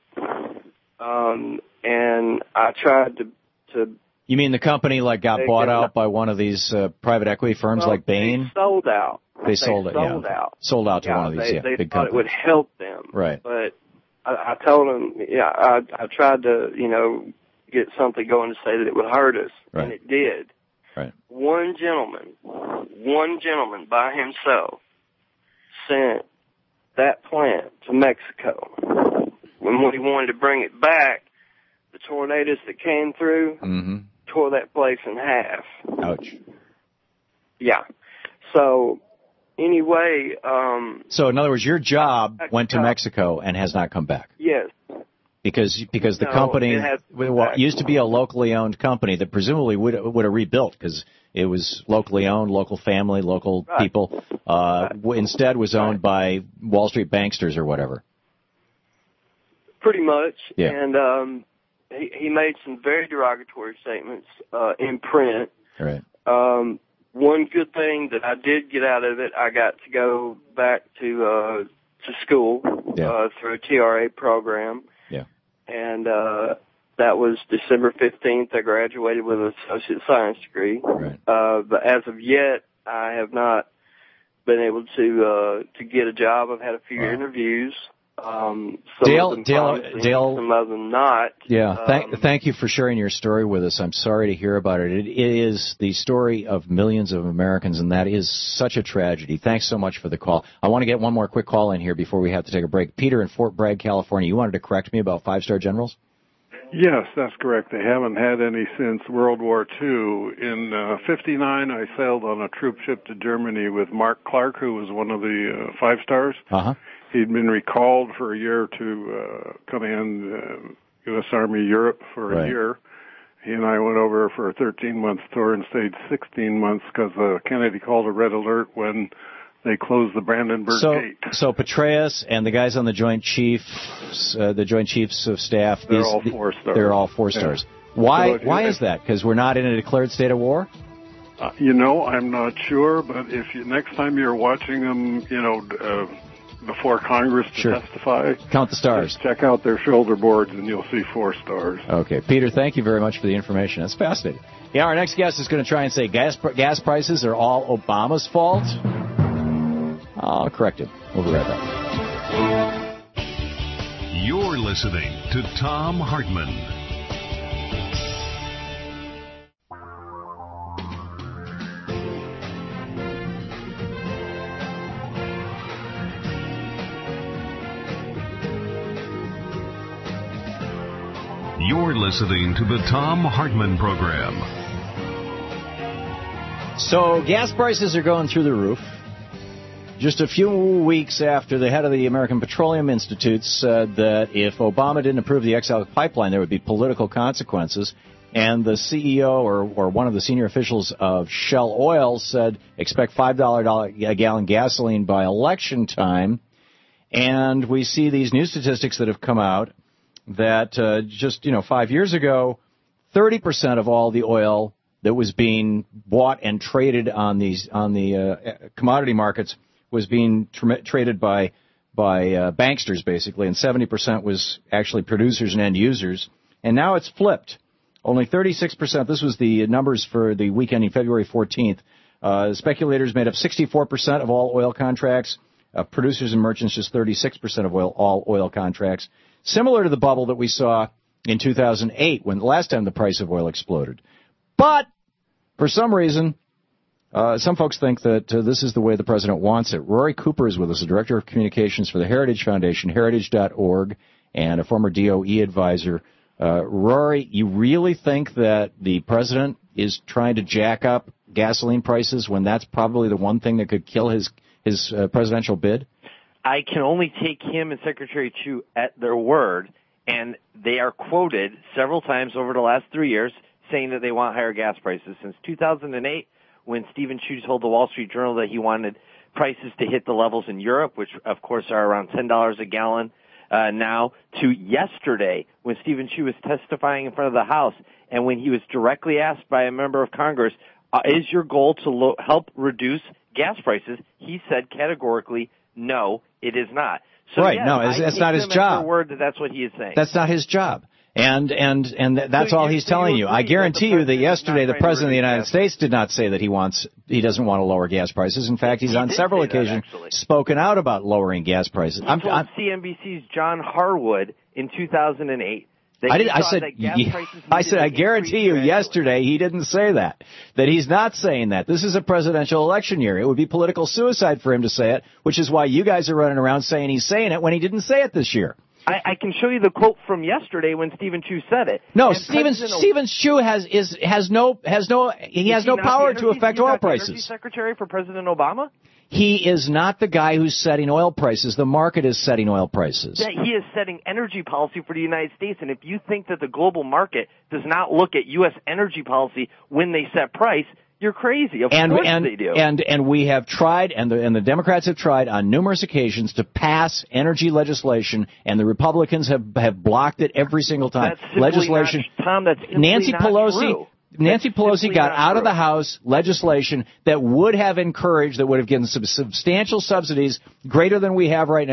um, and I tried to, to You mean the company like got they bought got- out by one of these uh, private equity firms well, like Bain? They sold out. They sold it, sold yeah. out. Sold out to yeah, one of these, they, yeah, they big thought companies. it would help them. Right. But I, I told them, yeah, I, I tried to, you know, get something going to say that it would hurt us, Right. and it did. Right. One gentleman, one gentleman by himself sent that plant to Mexico. When we wanted to bring it back, the tornadoes that came through Mm-hmm. tore that place in half. Ouch. Yeah. So, anyway, um... So, in other words, your job Mexico. went to Mexico and has not come back. Yes. Because because the No, company it hasn't come well, back. used to be a locally owned company that presumably would would have rebuilt because it was locally owned, local family, local Right. people. Uh, w Instead, was owned by Wall Street banksters or whatever. Pretty much. Yeah. And um, he, he made some very derogatory statements uh, in print. Right. Um, one good thing that I did get out of it, I got to go back to uh, to school Yeah. uh, through a T R A program. Yeah. And uh, that was December fifteenth. I graduated with an associate science degree. Right. Uh, but as of yet, I have not been able to uh, to get a job. I've had a few Wow. interviews. Um, some Dale, of them Dale, promising, Dale, some of them not. Yeah, thank, Um, thank you for sharing your story with us. I'm sorry to hear about it. It is the story of millions of Americans, and that is such a tragedy. Thanks so much for the call. I want to get one more quick call in here before we have to take a break. Peter in Fort Bragg, California, you wanted to correct me about five-star generals? Yes, that's correct. They haven't had any since World War Two. In uh, fifty-nine, I sailed on a troop ship to Germany with Mark Clark, who was one of the uh, five stars. Uh-huh. He'd been recalled for a year to uh, command uh, U S Army Europe for Right. a year. He and I went over for a thirteen-month tour and stayed sixteen months because uh, Kennedy called a red alert when they closed the Brandenburg So, Gate. so Petraeus and the guys on the Joint Chiefs, uh, the Joint Chiefs of Staff, They're these, all four stars. They're all four Yeah. stars. Why? So, why yeah. is that? Because we're not in a declared state of war? Uh, you know, I'm not sure, but if you, next time you're watching them, you know, uh, before Congress to Sure. testify, Count the stars. just check out their shoulder boards and you'll see four stars. Okay, Peter, thank you very much for the information. That's fascinating. Yeah, our next guest is going to try and say gas gas prices are all Obama's fault. I'll correct him. We'll be right back. You're listening to Thom Hartmann. You're listening to the Thom Hartmann Program. So gas prices are going through the roof. Just a few weeks after the head of the American Petroleum Institute said that if Obama didn't approve the X L pipeline, there would be political consequences. And the C E O or, or one of the senior officials of Shell Oil said expect five dollars a gallon gasoline by election time. And we see these new statistics that have come out that uh, just, you know, five years ago, thirty percent of all the oil that was being bought and traded on these on the uh, commodity markets was being tra- traded by by uh, banksters, basically, and seventy percent was actually producers and end users. And now it's flipped. Only thirty-six percent. This was the numbers for the week ending February fourteenth. Uh, speculators made up sixty-four percent of all oil contracts. Uh, producers and merchants just thirty-six percent of oil, all oil contracts. Similar to the bubble that we saw in two thousand eight when the last time the price of oil exploded. But for some reason, uh, some folks think that uh, this is the way the president wants it. Rory Cooper is with us, the director of communications for the Heritage Foundation, heritage dot org, and a former D O E advisor. Uh, Rory, you really think that the president is trying to jack up gasoline prices when that's probably the one thing that could kill his his uh, presidential bid? I can only take him and Secretary Chu at their word, and they are quoted several times over the last three years saying that they want higher gas prices. Since two thousand eight, when Stephen Chu told the Wall Street Journal that he wanted prices to hit the levels in Europe, which of course are around ten dollars a gallon uh, now, to yesterday when Stephen Chu was testifying in front of the House and when he was directly asked by a member of Congress, uh, is your goal to lo- help reduce gas prices? He said categorically, no, it is not. So, right, yes, no, it's, I it's take not his them at job. their word that that's what he is saying. That's not his job. And and and that's So all you- he's so telling you you. I agree guarantee that the you that president is yesterday not the trying to president of the reduce United gas States did not say that he wants he doesn't want to lower gas prices. In fact, he's He on did several say that, occasions actually. spoken out about lowering gas prices. He I'm, told I'm, C N B C's John Harwood in two thousand eight that I he did. I thought said. that gas ye- prices I needed said. to I guarantee increase you. gradually. Yesterday, he didn't say that. That he's not saying that. This is a presidential election year. It would be political suicide for him to say it, which is why you guys are running around saying he's saying it when he didn't say it this year. I, I can show you the quote from yesterday when Stephen Chu said it. No, And Stephen President Stephen Chu has is has no has no he Is has no not power the to energy- affect he's oil not the Energy prices. Secretary for President Obama? He is not the guy who's setting oil prices. The market is setting oil prices. That he is setting energy policy for the United States, and if you think that the global market does not look at U S energy policy when they set price, you're crazy. Of And course and they do. and and we have tried, and the and the Democrats have tried on numerous occasions to pass energy legislation, and the Republicans have have blocked it every single time. That's simply Legislation. not, Tom, that's simply Nancy not Pelosi. true. Nancy That's Pelosi simply got not out of true. the House legislation that would have encouraged, that would have given some substantial subsidies, greater than we have right now,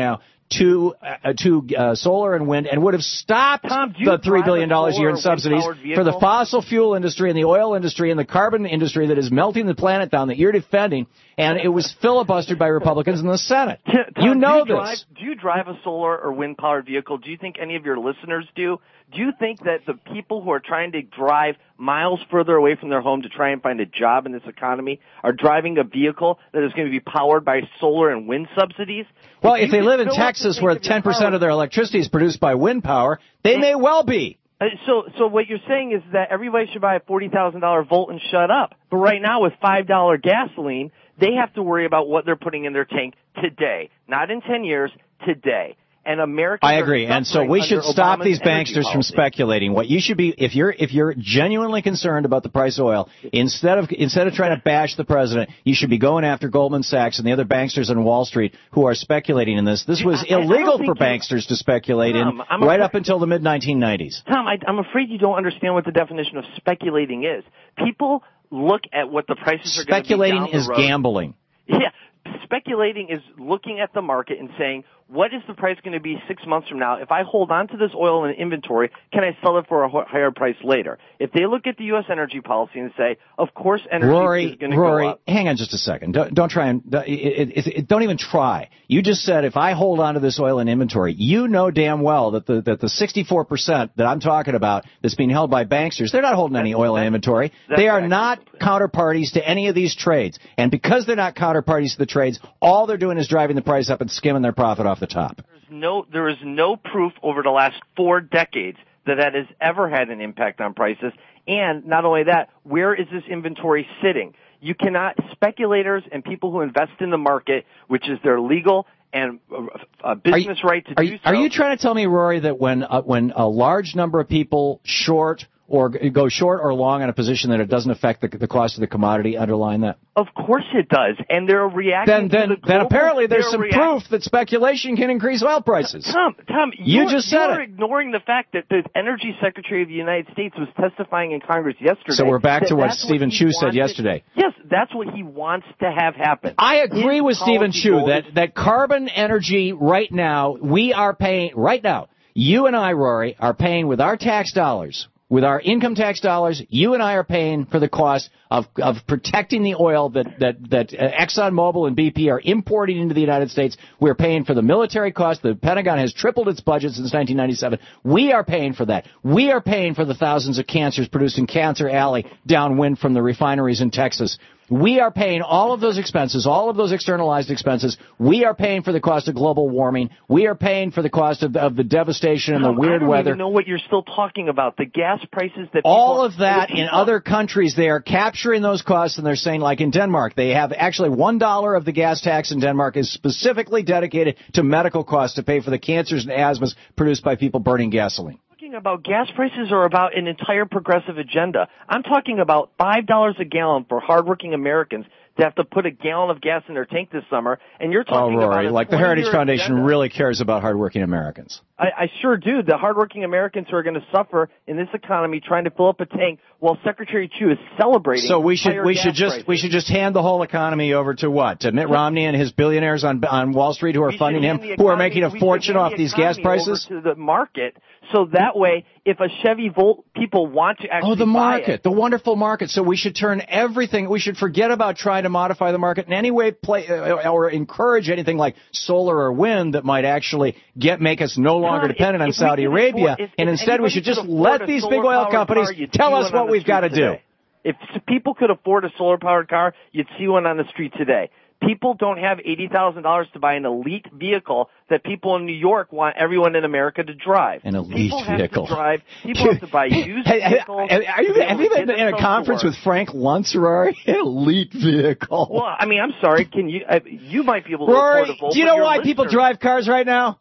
to uh, to uh, solar and wind and would have stopped Tom, do you the three billion drive a dollars a year in solar or subsidies wind-powered for the vehicle? fossil fuel industry and the oil industry and the carbon industry that is melting the planet down that you're defending, and it was filibustered by Republicans in the Senate. Tom, You know do you this. Drive, do you drive a solar or wind-powered vehicle? Do you think any of your listeners do? Do you think that the people who are trying to drive miles further away from their home to try and find a job in this economy are driving a vehicle that is going to be powered by solar and wind subsidies? Well, if if you they could live in fill up the Texas tank where of your ten percent car of their electricity is produced by wind power, they may well be. Uh, So, so what you're saying is that everybody should buy a forty thousand dollars Volt and shut up. But right now, with five dollars gasoline, they have to worry about what they're putting in their tank today, not in ten years, today. And Americans I agree, are and so we should under stop Obama's these energy banksters from policy. speculating. What you should be, if you're if you're genuinely concerned about the price of oil, instead of instead of trying to bash the president, you should be going after Goldman Sachs and the other banksters on Wall Street who are speculating in this. This was I- I illegal don't for think banksters to speculate Tom, in I'm right afraid- up until the mid nineteen nineties. Tom, I, I'm afraid you don't understand what the definition of speculating is. People look at what the prices are going to be Speculating down the is road. gambling. Yeah, speculating is looking at the market and saying, what is the price going to be six months from now? If I hold on to this oil in inventory, can I sell it for a ho- higher price later? If they look at the U S energy policy and say, of course energy Rory, is going to Rory, go up. hang on just a second. Don't, don't try and it, it, it, don't even try. You just said if I hold on to this oil in inventory, you know damn well that the that the sixty-four percent that I'm talking about that's being held by banksters, they're not holding any oil in inventory. that's They are right. not counterparties to any of these trades. And because they're not counterparties to the trades, all they're doing is driving the price up and skimming their profit off the top. No, there is no proof over the last four decades that that has ever had an impact on prices. And not only that, where is this inventory sitting? You cannot, speculators and people who invest in the market, which is their legal and uh, business right to Are do you, so. are you trying to tell me, Rory, that when uh, when a large number of people short or g- go short or long on a position that it doesn't affect the, the cost of the commodity underlying that? Of course it does, and they're reacting Then, then, to the then global, apparently there's they're some react- proof that speculation can increase oil prices. Tom, Tom, You you're, just said you're it. ignoring the fact that the Energy Secretary of the United States was testifying in Congress yesterday. So we're back that to what that's Stephen he Chu said wanted- yesterday. Yes, that's what he wants to have happen. I agree His with Stephen policy Chu goal that, is- that carbon energy right now, we are paying, right now, you and I, Rory, are paying with our tax dollars, with our income tax dollars, you and I are paying for the cost of, of protecting the oil that, that, that uh, ExxonMobil and B P are importing into the United States. We're paying for the military cost. The Pentagon has tripled its budget since nineteen ninety-seven. We are paying for that. We are paying for the thousands of cancers produced in Cancer Alley downwind from the refineries in Texas. We are paying all of those expenses, all of those externalized expenses. We are paying for the cost of global warming. We are paying for the cost of, of the devastation and the Tom, weird I don't weather. even know what you're still talking about. The gas prices that All people, of that in other countries, they are capturing those costs, and they're saying, like in Denmark, they have actually one dollar of the gas tax in Denmark is specifically dedicated to medical costs to pay for the cancers and asthmas produced by people burning gasoline. Talking about gas prices or about an entire progressive agenda. I'm talking about five dollars a gallon for hardworking Americans to have to put a gallon of gas in their tank this summer, and you're Oh, talking Rory, about a like the Heritage twenty-year Foundation agenda. really cares about hardworking Americans. I, I sure do. The hardworking Americans who are going to suffer in this economy trying to fill up a tank while Secretary Chu is celebrating. So we should higher we gas should just prices. we should just hand the whole economy over to what? To Mitt Romney and his billionaires on on Wall Street who are We should funding him, hand the who are economy- making a we should fortune hand off the these gas economy prices. over to the market, so that way, if a Chevy Volt people want to actually Oh, the buy market, it, the wonderful market. So we should turn everything, we should forget about trying to modify the market in any way play, uh, or encourage anything like solar or wind that might actually get make us no longer Tom, dependent if- on if we Saudi could Arabia. afford- if- and if instead we anybody should could just afford let a these big oil solar-powered companies car, you'd tell see us one on what the we've got to street do. today. If people could afford a solar-powered car, you'd see one on the street today. People don't have eighty thousand dollars to buy an elite vehicle that people in New York want everyone in America to drive. An elite people have vehicle. To drive, people have to buy used Hey, hey, vehicles. Are you, to be have able you to been get in a themselves to conference work. with Frank Luntz, Rory? An elite vehicle. Well, I mean, I'm sorry. Can you? Uh, you might be able to Rory, afford a Volt. do you but know your why people listeners- drive cars right now?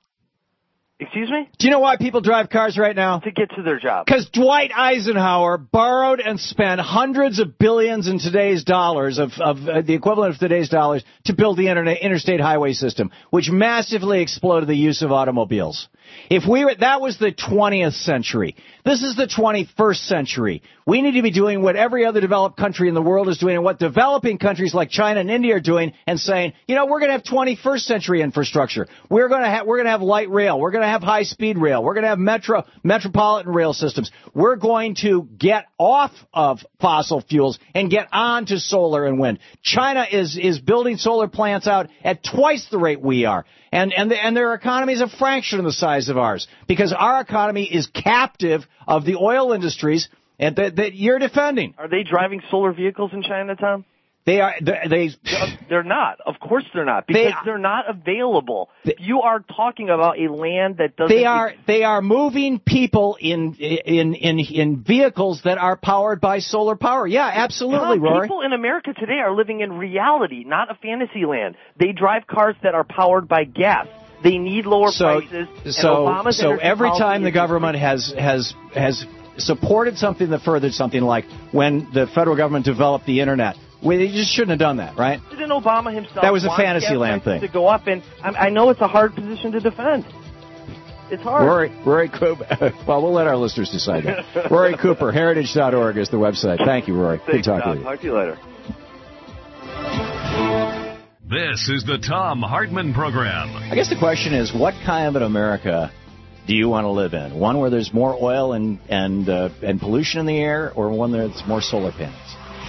Excuse me? Do you know why people drive cars right now? To get to their job. Because Dwight Eisenhower borrowed and spent hundreds of billions in today's dollars, of, of uh, the equivalent of today's dollars, to build the internet, interstate highway system, which massively exploded the use of automobiles. If we were, that was the twentieth century. This is the twenty-first century. We need to be doing what every other developed country in the world is doing and what developing countries like China and India are doing and saying, you know, we're going to have twenty-first century infrastructure. We're going to have, we're going to have light rail. We're going to have high speed rail. We're going to have metro, metropolitan rail systems. We're going to get off of fossil fuels and get on to solar and wind. China is, is building solar plants out at twice the rate we are. And, and, the, and their economy is a fraction of the size of ours because our economy is captive of the oil industries and that, that you're defending. Are they driving solar vehicles in China, Tom? They are. They. they they're not. Of course, they're not because they, they're not available. They, you are talking about a land that doesn't. They are. They are moving people in in in in vehicles that are powered by solar power. Yeah, absolutely, Tom, Rory. People in America today are living in reality, not a fantasy land. They drive cars that are powered by gas. They need lower so, prices. So, and so every time the government has has has supported something that furthered something, like when the federal government developed the internet. Well, they just shouldn't have done that, right? President Obama himself that was a wants fantasy land thing to go up, and I know it's a hard position to defend. It's hard. Rory, Rory Cooper. Well, we'll let our listeners decide that. Rory Cooper, heritage dot org is the website. Thank you, Rory. Thanks, Good talking Tom. to you. Talk to you later. This is the Tom Hartman Program. I guess the question is, what kind of an America do you want to live in? One where there's more oil and and uh, and pollution in the air, or one that's more solar panels?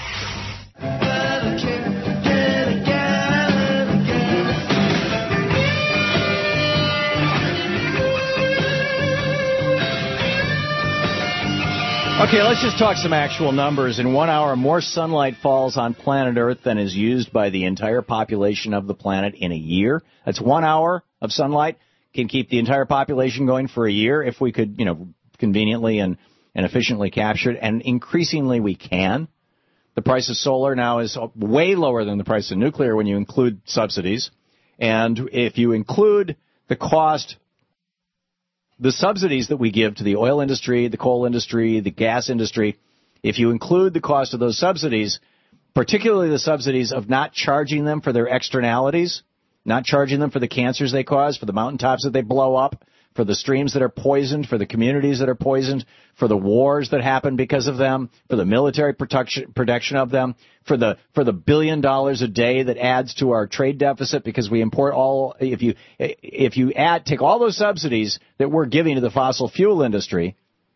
Okay, let's just talk some actual numbers. In one hour, more sunlight falls on planet Earth than is used by the entire population of the planet in a year. That's one hour of sunlight can keep the entire population going for a year if we could, you know, conveniently and, and efficiently capture it. And increasingly we can. The price of solar now is way lower than the price of nuclear when you include subsidies. And if you include the cost, the subsidies that we give to the oil industry, the coal industry, the gas industry, if you include the cost of those subsidies, particularly the subsidies of not charging them for their externalities, not charging them for the cancers they cause, for the mountaintops that they blow up, for the streams that are poisoned, for the communities that are poisoned, for the wars that happen because of them, for the military protection, protection of them, for the for the billion dollars a day that adds to our trade deficit because we import all. If you if you add take all those subsidies that we're giving to the fossil fuel industry,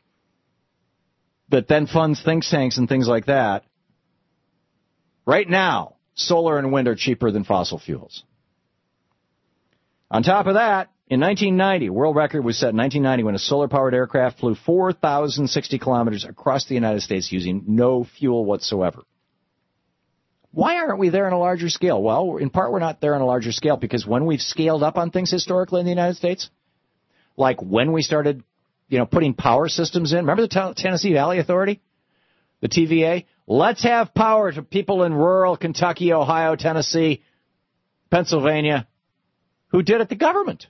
that then funds think tanks and things like that. Right now, solar and wind are cheaper than fossil fuels. On top of that, in nineteen ninety, a world record was set in nineteen ninety when a solar-powered aircraft flew four thousand sixty kilometers across the United States using no fuel whatsoever. Why aren't we there on a larger scale? Well, in part, we're not there on a larger scale because when we've scaled up on things historically in the United States, like when we started, you know, putting power systems in, remember the Tennessee Valley Authority, the T V A? Let's have power to people in rural Kentucky, Ohio, Tennessee, Pennsylvania. Who did it? The government.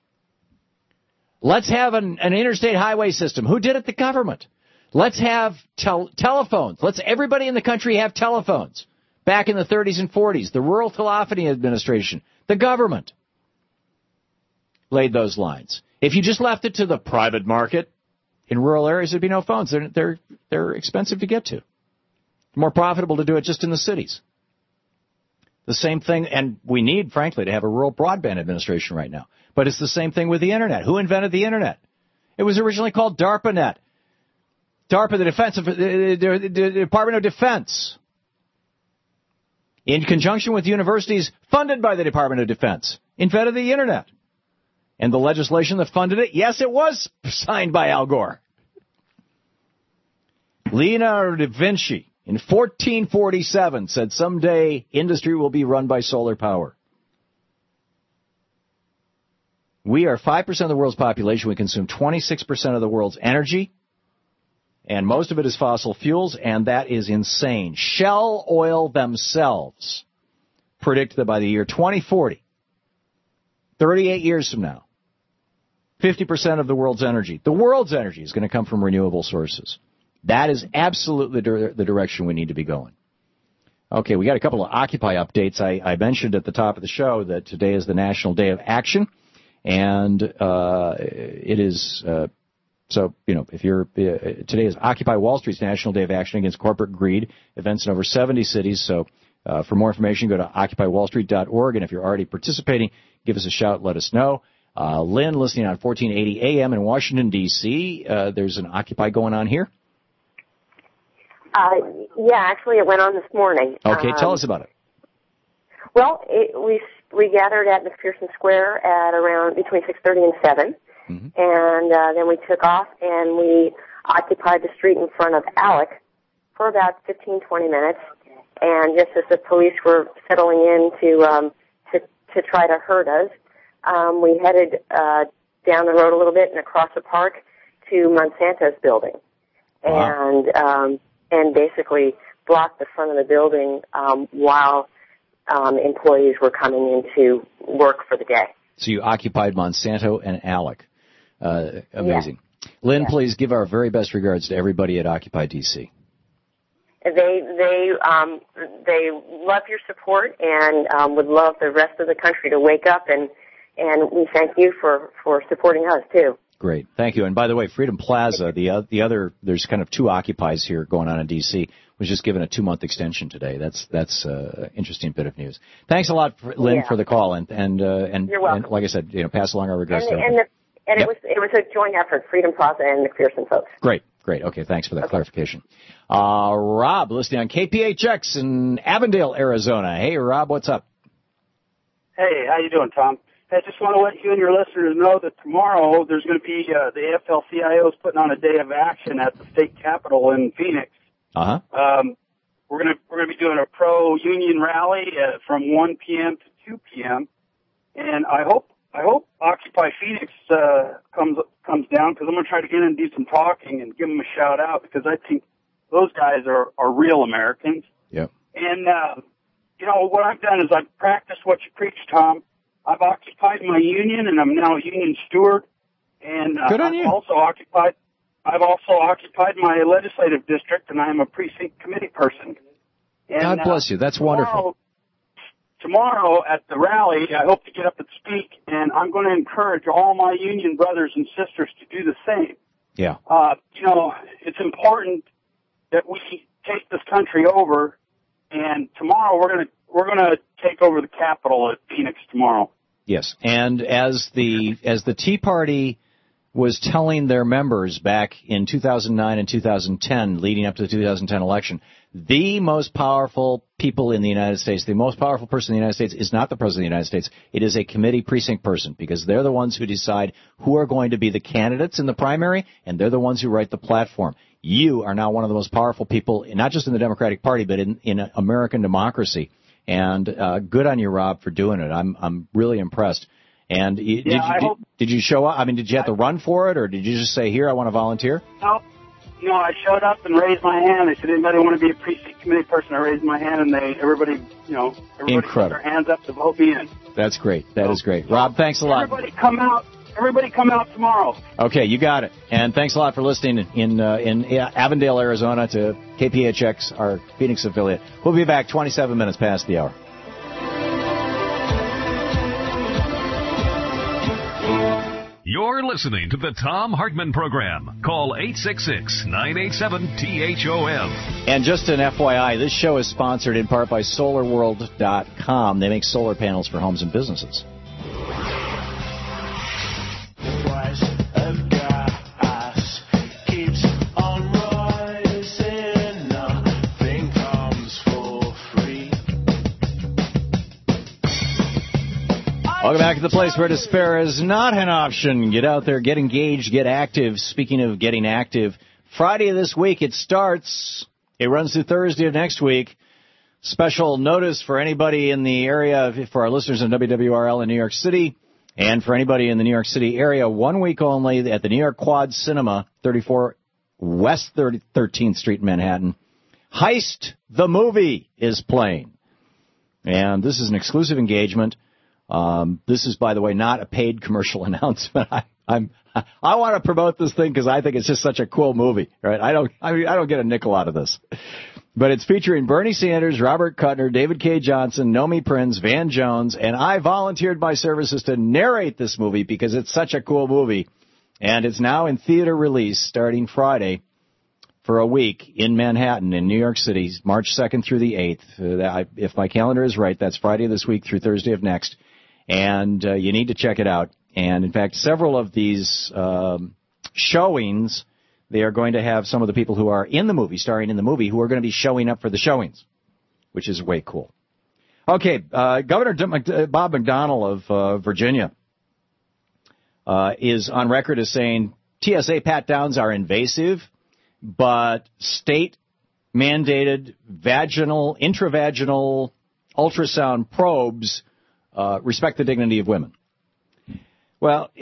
Let's have an, an interstate highway system. Who did it? The government. Let's have tel- telephones. Let's everybody in the country have telephones. Back in the thirties and forties, the Rural Telephony Administration, the government, laid those lines. If you just left it to the private market in rural areas, there'd be no phones. They're they're they're expensive to get to. More profitable to do it just in the cities. The same thing, and we need, frankly, to have a rural broadband administration right now. But it's the same thing with the Internet. Who invented the Internet? It was originally called DARPANet. DARPA, the Defense of, the, the, the Department of Defense, in conjunction with universities funded by the Department of Defense, invented the Internet. And the legislation that funded it, yes, it was signed by Al Gore. Leonardo da Vinci, in fourteen forty-seven, said someday industry will be run by solar power. We are five percent of the world's population. We consume twenty-six percent of the world's energy, and most of it is fossil fuels, and that is insane. Shell Oil themselves predict that by the year twenty forty, thirty-eight years from now, fifty percent of the world's energy, the world's energy, is going to come from renewable sources. That is absolutely the direction we need to be going. Okay, we got a couple of Occupy updates. I, I mentioned at the top of the show that today is the National Day of Action. And uh, it is, uh, so, you know, if you're, uh, today is Occupy Wall Street's National Day of Action Against Corporate Greed, events in over seventy cities. So uh, for more information, go to occupy wall street dot org. And if you're already participating, give us a shout, let us know. Uh, Lynn, listening on fourteen eighty A M in Washington, D C. Uh, there's an Occupy going on here. Uh, yeah, actually it went on this morning. Okay, um, tell us about it. Well, it, we we gathered at McPherson Square at around between six thirty and seven, mm-hmm. and uh, then we took off and we occupied the street in front of Alec for about fifteen, twenty minutes. And just as the police were settling in to um, to, to try to hurt us, um, we headed uh, down the road a little bit and across the park to Monsanto's building, wow. and um, and basically blocked the front of the building um, while Um, employees were coming in to work for the day. So you occupied Monsanto and Alec. Uh, amazing. Yeah. Lynn, yeah. please give our very best regards to everybody at Occupy D C. They they um, they love your support and um, would love the rest of the country to wake up, and and we thank you for, for supporting us too. Great, thank you. And by the way, Freedom Plaza, the uh, the other, there's kind of two Occupies here going on in D C, was just given a two-month extension today. That's that's uh, an interesting bit of news. Thanks a lot, Lynn, yeah. for the call, and and uh, and, You're welcome. and like I said, you know, pass along our regards. And, to and, the, and yep. it was it was a joint effort, Freedom Plaza and McPherson folks. Great, great. Okay, thanks for that okay. clarification. Uh, Rob, listening on K P H X in Avondale, Arizona. Hey, Rob, what's up? Hey, how you doing, Tom? I just want to let you and your listeners know that tomorrow there's going to be uh, the A F L C I O is putting on a day of action at the state capitol in Phoenix. Uh huh. Um, we're going to we're going to be doing a pro-union rally uh, from one p.m. to two p.m. and I hope I hope Occupy Phoenix uh, comes comes down, because I'm going to try to get in and do some talking and give them a shout out, because I think those guys are are real Americans. Yep. And uh, you know what I've done is I've practiced what you preach, Tom. I've occupied my union, and I'm now a union steward. And uh, Good on I've you. also occupied. I've also occupied my legislative district, and I'm a precinct committee person. And, God bless uh, you. That's tomorrow, wonderful. Tomorrow at the rally, I hope to get up and speak, and I'm going to encourage all my union brothers and sisters to do the same. Yeah. Uh, you know, it's important that we take this country over, and tomorrow we're going to we're going to take over the Capitol at Phoenix tomorrow. Yes, and as the as the Tea Party was telling their members back in two thousand nine and two thousand ten, leading up to the two thousand ten election, the most powerful people in the United States, the most powerful person in the United States is not the President of the United States. It is a committee precinct person, because they're the ones who decide who are going to be the candidates in the primary, and they're the ones who write the platform. You are now one of the most powerful people, not just in the Democratic Party, but in, in American democracy. And uh, good on you, Rob, for doing it. I'm I'm really impressed. And you, yeah, did, you, I did, hope, did you show up? I mean, did you have to run for it, or did you just say, here, I want to volunteer? No, no, I showed up and raised my hand. They said, anybody want to be a precinct committee person? I raised my hand, and they everybody, you know, everybody Incredible. put their hands up to vote me in. That's great. That so, is great. Rob, thanks a lot. Everybody come out. Everybody come out tomorrow. Okay, you got it. And thanks a lot for listening in uh, in Avondale, Arizona, to K P H X, our Phoenix affiliate. We'll be back twenty-seven minutes past the hour. You're listening to the Tom Hartman Program. Call eight six six, nine eight seven, T H O M. And just an F Y I, this show is sponsored in part by solar world dot com. They make solar panels for homes and businesses. Welcome back to the place where despair is not an option. Get out there, get engaged, get active. Speaking of getting active, Friday of this week it starts. It runs through Thursday of next week. Special notice for anybody in the area, for our listeners in W W R L in New York City, and for anybody in the New York City area, one week only at the New York Quad Cinema, thirty-four West thirteenth Street in Manhattan. Heist the Movie is playing. And this is an exclusive engagement. Um, this is, by the way, not a paid commercial announcement. I, I'm, I want to promote this thing because I think it's just such a cool movie, right? I don't, I mean, I don't get a nickel out of this. But it's featuring Bernie Sanders, Robert Kuttner, David K. Johnson, Nomi Prince, Van Jones, and I volunteered my services to narrate this movie because it's such a cool movie. And it's now in theater release starting Friday for a week in Manhattan, in New York City, March second through the eighth. Uh, if my calendar is right, that's Friday this week through Thursday of next. And uh, you need to check it out. And, in fact, several of these um, showings, they are going to have some of the people who are in the movie, starring in the movie, who are going to be showing up for the showings, which is way cool. Okay, uh, Governor D- Bob McDonnell of uh, Virginia uh, is on record as saying T S A pat-downs are invasive, but state-mandated vaginal, intravaginal ultrasound probes uh, respect the dignity of women. Well,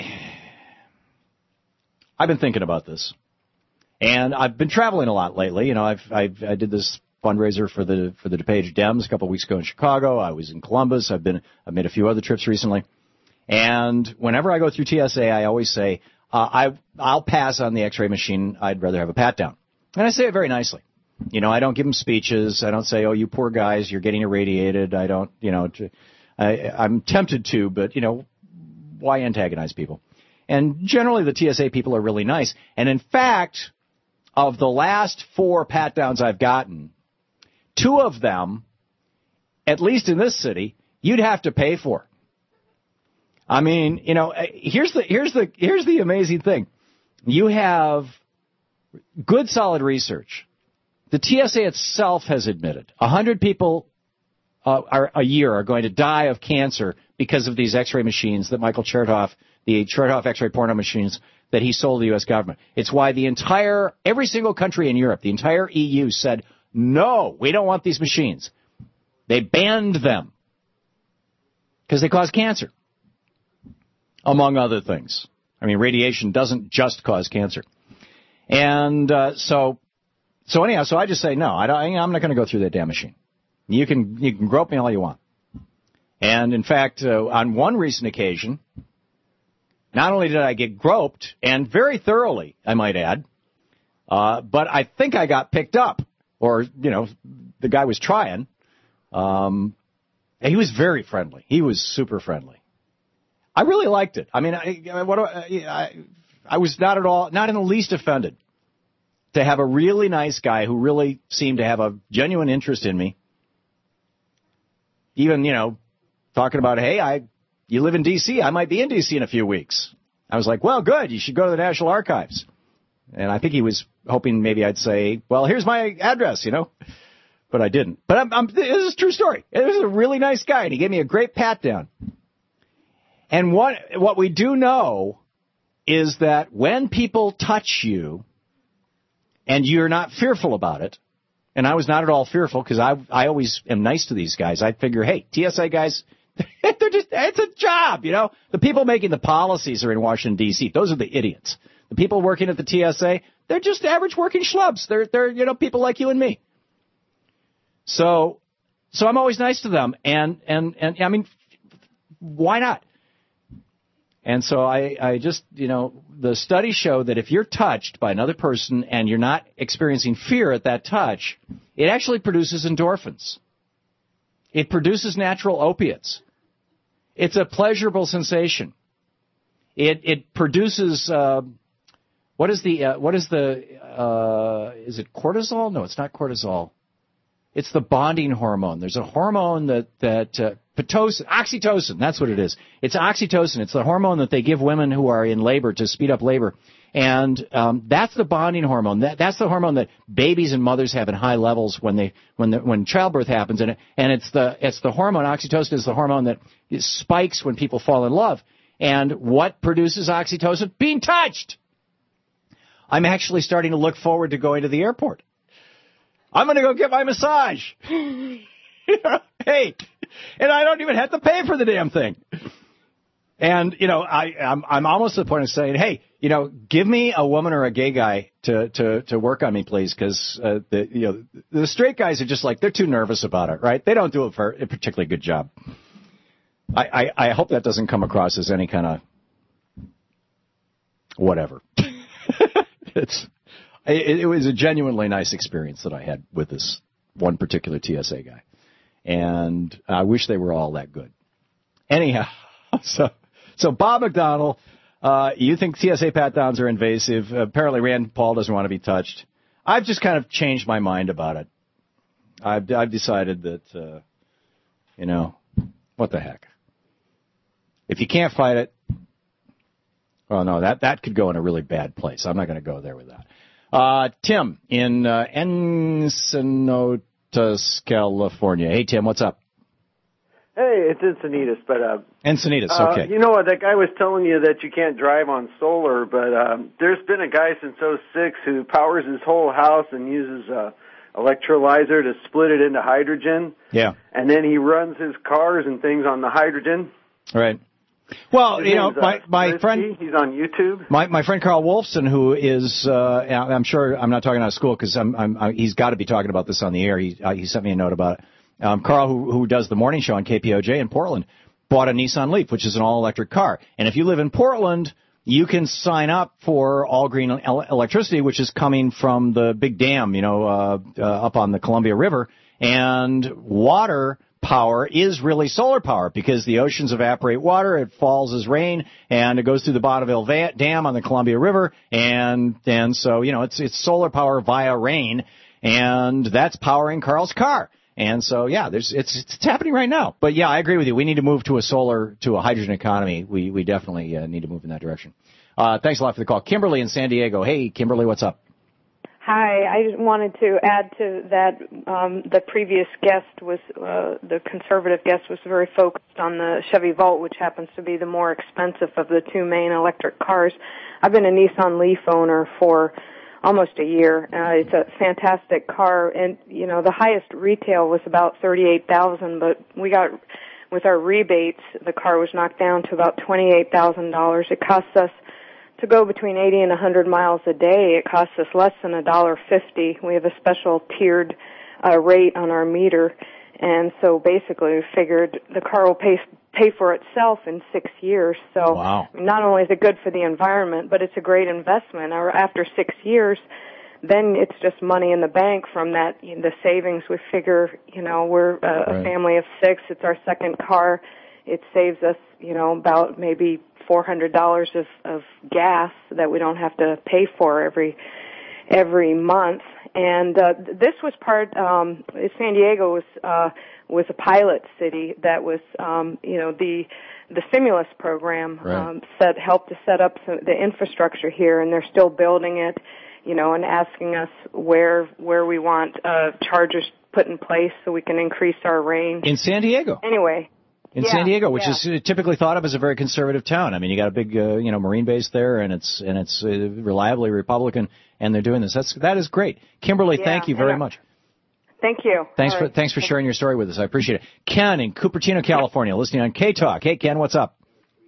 I've been thinking about this, and I've been traveling a lot lately. You know, I've, I've I did this fundraiser for the for the DePage Dems a couple of weeks ago in Chicago. I was in Columbus. I've been I've made a few other trips recently, and whenever I go through T S A, I always say uh, I I'll pass on the X-ray machine. I'd rather have a pat down, and I say it very nicely. You know, I don't give them speeches. I don't say, "Oh, you poor guys, you're getting irradiated." I don't, you know, to, I, I'm tempted to, but you know. Why antagonize people? And generally the T S A people are really nice. And in fact, of the last four pat-downs I've gotten, two of them, at least in this city, you'd have to pay for. I mean, you know, here's the here's the here's the amazing thing. You have good solid research. The T S A itself has admitted one hundred people uh, are, a year are going to die of cancer because of these X-ray machines that Michael Chertoff, the Chertoff X-ray porno machines that he sold to the U S government. It's why the entire, every single country in Europe, the entire E U said, no, we don't want these machines. They banned them because they cause cancer, among other things. I mean, radiation doesn't just cause cancer. And uh, so, so anyhow, so I just say, no, I don't, I'm not going to go through that damn machine. You can, you can grope me all you want. And, in fact, uh, on one recent occasion, not only did I get groped, and very thoroughly, I might add, uh, but I think I got picked up, or, you know, the guy was trying. Um, he was very friendly. He was super friendly. I really liked it. I mean, I, what do I, I, I was not at all, not in the least offended to have a really nice guy who really seemed to have a genuine interest in me. Even, you know, talking about, hey, I, you live in D C, I might be in D C in a few weeks. I was like, well, good, you should go to the National Archives. And I think he was hoping maybe I'd say, well, here's my address, you know. But I didn't. But I'm, I'm, this is a true story. It was a really nice guy, and he gave me a great pat down. And what what we do know is that when people touch you and you're not fearful about it, and I was not at all fearful because I I always am nice to these guys. I figure, hey, T S A guys, they're just, it's a job, you know. The people making the policies are in Washington, D C. Those are the idiots. The people working at the T S A, they're just average working schlubs. They're, they're you know, people like you and me. So so I'm always nice to them. And, and, and I mean, why not? And so I, I just, you know, the studies show that if you're touched by another person and you're not experiencing fear at that touch, it actually produces endorphins. It produces natural opiates. It's a pleasurable sensation. It it produces uh, what is the uh, what is the uh, is it cortisol? No, it's not cortisol. It's the bonding hormone. There's a hormone that that uh, pitocin, oxytocin. That's what it is. It's oxytocin. It's the hormone that they give women who are in labor to speed up labor, and um, that's the bonding hormone. That, that's the hormone that babies and mothers have in high levels when they when the, when childbirth happens, and it, and it's the it's the hormone. Oxytocin is the hormone that spikes when people fall in love. And what produces oxytocin? Being touched. I'm actually starting to look forward to going to the airport. I'm going to go get my massage. Hey, and I don't even have to pay for the damn thing. And, you know, I, I'm, I'm almost to the point of saying, hey, you know, give me a woman or a gay guy to, to, to work on me, please, because, uh, the, you know, the straight guys are just like, they're too nervous about it, right? They don't do a, a particularly good job. I, I, I hope that doesn't come across as any kind of whatever. it's it, it was a genuinely nice experience that I had with this one particular T S A guy. And I wish they were all that good. Anyhow, so so Bob McDonnell, uh, you think T S A pat-downs are invasive. Apparently Rand Paul doesn't want to be touched. I've just kind of changed my mind about it. I've, I've decided that, uh, you know, what the heck. If you can't fight it, well, no, that, that could go in a really bad place. I'm not going to go there with that. Uh, Tim in uh, Encinitas, California. Hey, Tim, what's up? Hey, it's Encinitas, but uh, Encinitas, okay. Uh, you know what? That guy was telling you that you can't drive on solar, but um, there's been a guy since oh six who powers his whole house and uses uh, electrolyzer to split it into hydrogen. Yeah. And then he runs his cars and things on the hydrogen. Right. Well, His you know, name's, uh, my my Risky. friend, he's on YouTube. my my friend Carl Wolfson, who is, uh, I'm sure I'm not talking out of school because I'm, I'm, I, he's got to be talking about this on the air. He uh, he sent me a note about it. Um, Carl, who who does the morning show on K P O J in Portland, bought a Nissan Leaf, which is an all-electric car. And if you live in Portland, you can sign up for all green el- electricity, which is coming from the big dam, you know, uh, uh, up on the Columbia River, and water. Power is really solar power because the oceans evaporate water, it falls as rain, and it goes through the Bonneville Va- Dam on the Columbia River, and and so, you know, it's it's solar power via rain, and that's powering Carl's car. And so, yeah, there's it's it's happening right now. But, yeah, I agree with you. We need to move to a solar, to a hydrogen economy. We, we definitely uh, need to move in that direction. Uh, thanks a lot for the call. Kimberly in San Diego. Hey, Kimberly, what's up? Hi, I just wanted to add to that. Um, the previous guest was, uh, the conservative guest was very focused on the Chevy Volt, which happens to be the more expensive of the two main electric cars. I've been a Nissan Leaf owner for almost a year. Uh, it's a fantastic car, and, you know, the highest retail was about thirty-eight thousand dollars, but we got, with our rebates, the car was knocked down to about twenty-eight thousand dollars. It costs us to go between eighty and one hundred miles a day. It costs us less than one dollar fifty. We have a special tiered uh, rate on our meter, and so basically we figured the car will pay pay for itself in six years. So wow. Not only is it good for the environment, but it's a great investment. After six years, then it's just money in the bank from that, you know, the savings. We figure, you know, we're a, right. a family of six. It's our second car. It saves us, you know, about maybe four hundred dollars of, of gas that we don't have to pay for every every month. And uh, this was part. Um, San Diego was uh, was a pilot city that was, um, you know, the the stimulus program right. um, set helped to set up some, the infrastructure here, and they're still building it, you know, and asking us where where we want uh, chargers put in place so we can increase our range in San Diego. Anyway. In yeah, San Diego, which yeah. is typically thought of as a very conservative town. I mean, you got a big, uh, you know, Marine base there, and it's and it's uh, reliably Republican, and they're doing this. That's that is great. Kimberly, yeah, thank you very I, much. Thank you. Thanks All for right. thanks for sharing your story with us. I appreciate it. Ken in Cupertino, California, listening on K Talk. Hey, Ken, what's up?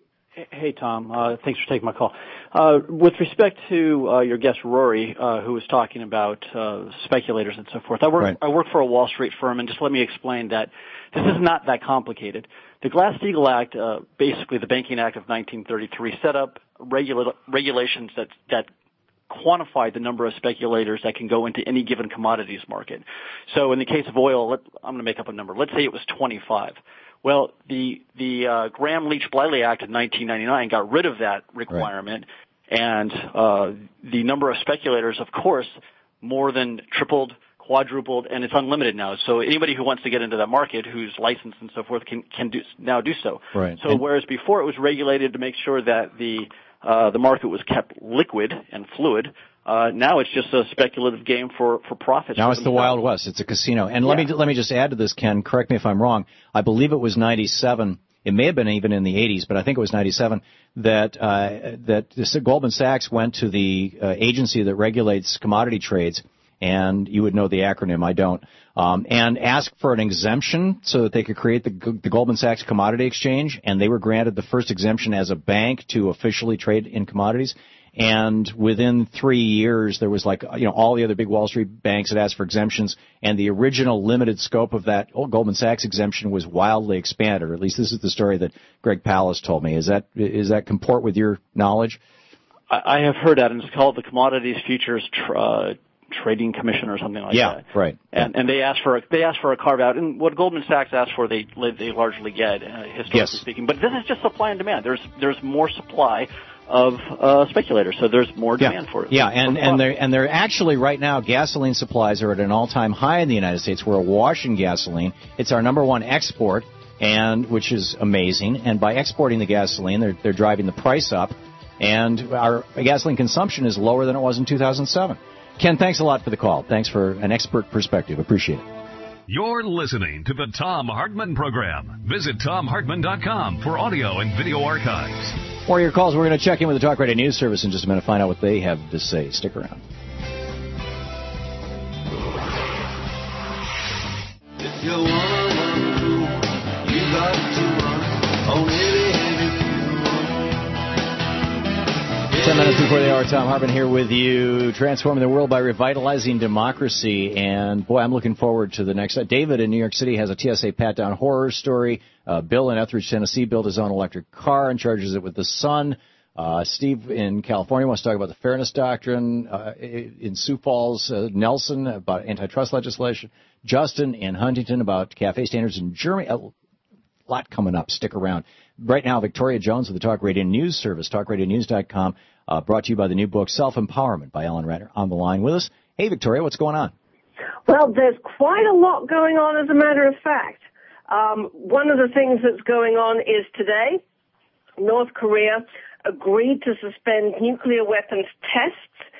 Hey, Tom. Uh, thanks for taking my call. Uh, with respect to uh, your guest, Rory, uh, who was talking about uh, speculators and so forth, I work, right. I work for a Wall Street firm, and just let me explain that this is not that complicated. The Glass-Steagall Act, uh, basically the Banking Act of nineteen thirty-three, set up regula- regulations that, that quantify the number of speculators that can go into any given commodities market. So in the case of oil, let, I'm going to make up a number. Let's say it was twenty-five. Well, the the uh, Graham-Leach-Bliley Act of nineteen ninety-nine got rid of that requirement, right. and uh, the number of speculators, of course, more than tripled, quadrupled, and it's unlimited now. So anybody who wants to get into that market, who's licensed and so forth, can can do, now do so. Right. So and whereas before it was regulated to make sure that the uh, the market was kept liquid and fluid. Uh, now it's just a speculative game for, for profits. Now for it's the themselves. Wild West. It's a casino. And yeah. let me let me just add to this, Ken. Correct me if I'm wrong. I believe it was ninety-seven. It may have been even in the eighties, but I think it was ninety-seven that uh, that this, Goldman Sachs went to the uh, agency that regulates commodity trades, and you would know the acronym. I don't. Um, and asked for an exemption so that they could create the, the Goldman Sachs Commodity Exchange, and they were granted the first exemption as a bank to officially trade in commodities. And within three years, there was like, you know, all the other big Wall Street banks had asked for exemptions, and the original limited scope of that Goldman Sachs exemption was wildly expanded, or at least this is the story that Greg Palast told me. Is that, is that comport with your knowledge? I, I have heard that, and it's called the Commodities Futures tr- uh, Trading Commission or something like yeah, that. Yeah, right. And and they asked for a, they asked for a carve out, and what Goldman Sachs asked for, they they largely get, uh, historically yes. speaking. But this is just supply and demand. There's there's more supply of uh, speculators, so there's more demand yeah. for it. Yeah, and and they're and they're actually right now gasoline supplies are at an all time high in the United States. We're awash in gasoline. It's our number one export, and which is amazing. And by exporting the gasoline, they're they're driving the price up, and our gasoline consumption is lower than it was in two thousand seven. Ken, thanks a lot for the call. Thanks for an expert perspective. Appreciate it. You're listening to the Thom Hartmann Program. Visit Thom Hartmann dot com for audio and video archives. For your calls, we're going to check in with the Talk Radio News Service in just a minute, find out what they have to say. Stick around. If you wanna do, you got to run on heavy, heavy Ten minutes before the hour, Thom Hartmann here with you, transforming the world by revitalizing democracy. And boy, I'm looking forward to the next. Uh, David in New York City has a T S A pat-down horror story. Uh, Bill in Etheridge, Tennessee, built his own electric car and charges it with the sun. Uh, Steve in California wants to talk about the fairness doctrine. Uh, in Sioux Falls, uh, Nelson about antitrust legislation. Justin in Huntington about cafe standards in Germany. A lot coming up. Stick around. Right now, Victoria Jones with the Talk Radio News Service, talk radio news dot com, uh, brought to you by the new book, Self-Empowerment by Ellen Renner, on the line with us. Hey, Victoria, what's going on? Well, there's quite a lot going on, as a matter of fact. Um, one of the things that's going on is today, North Korea agreed to suspend nuclear weapons tests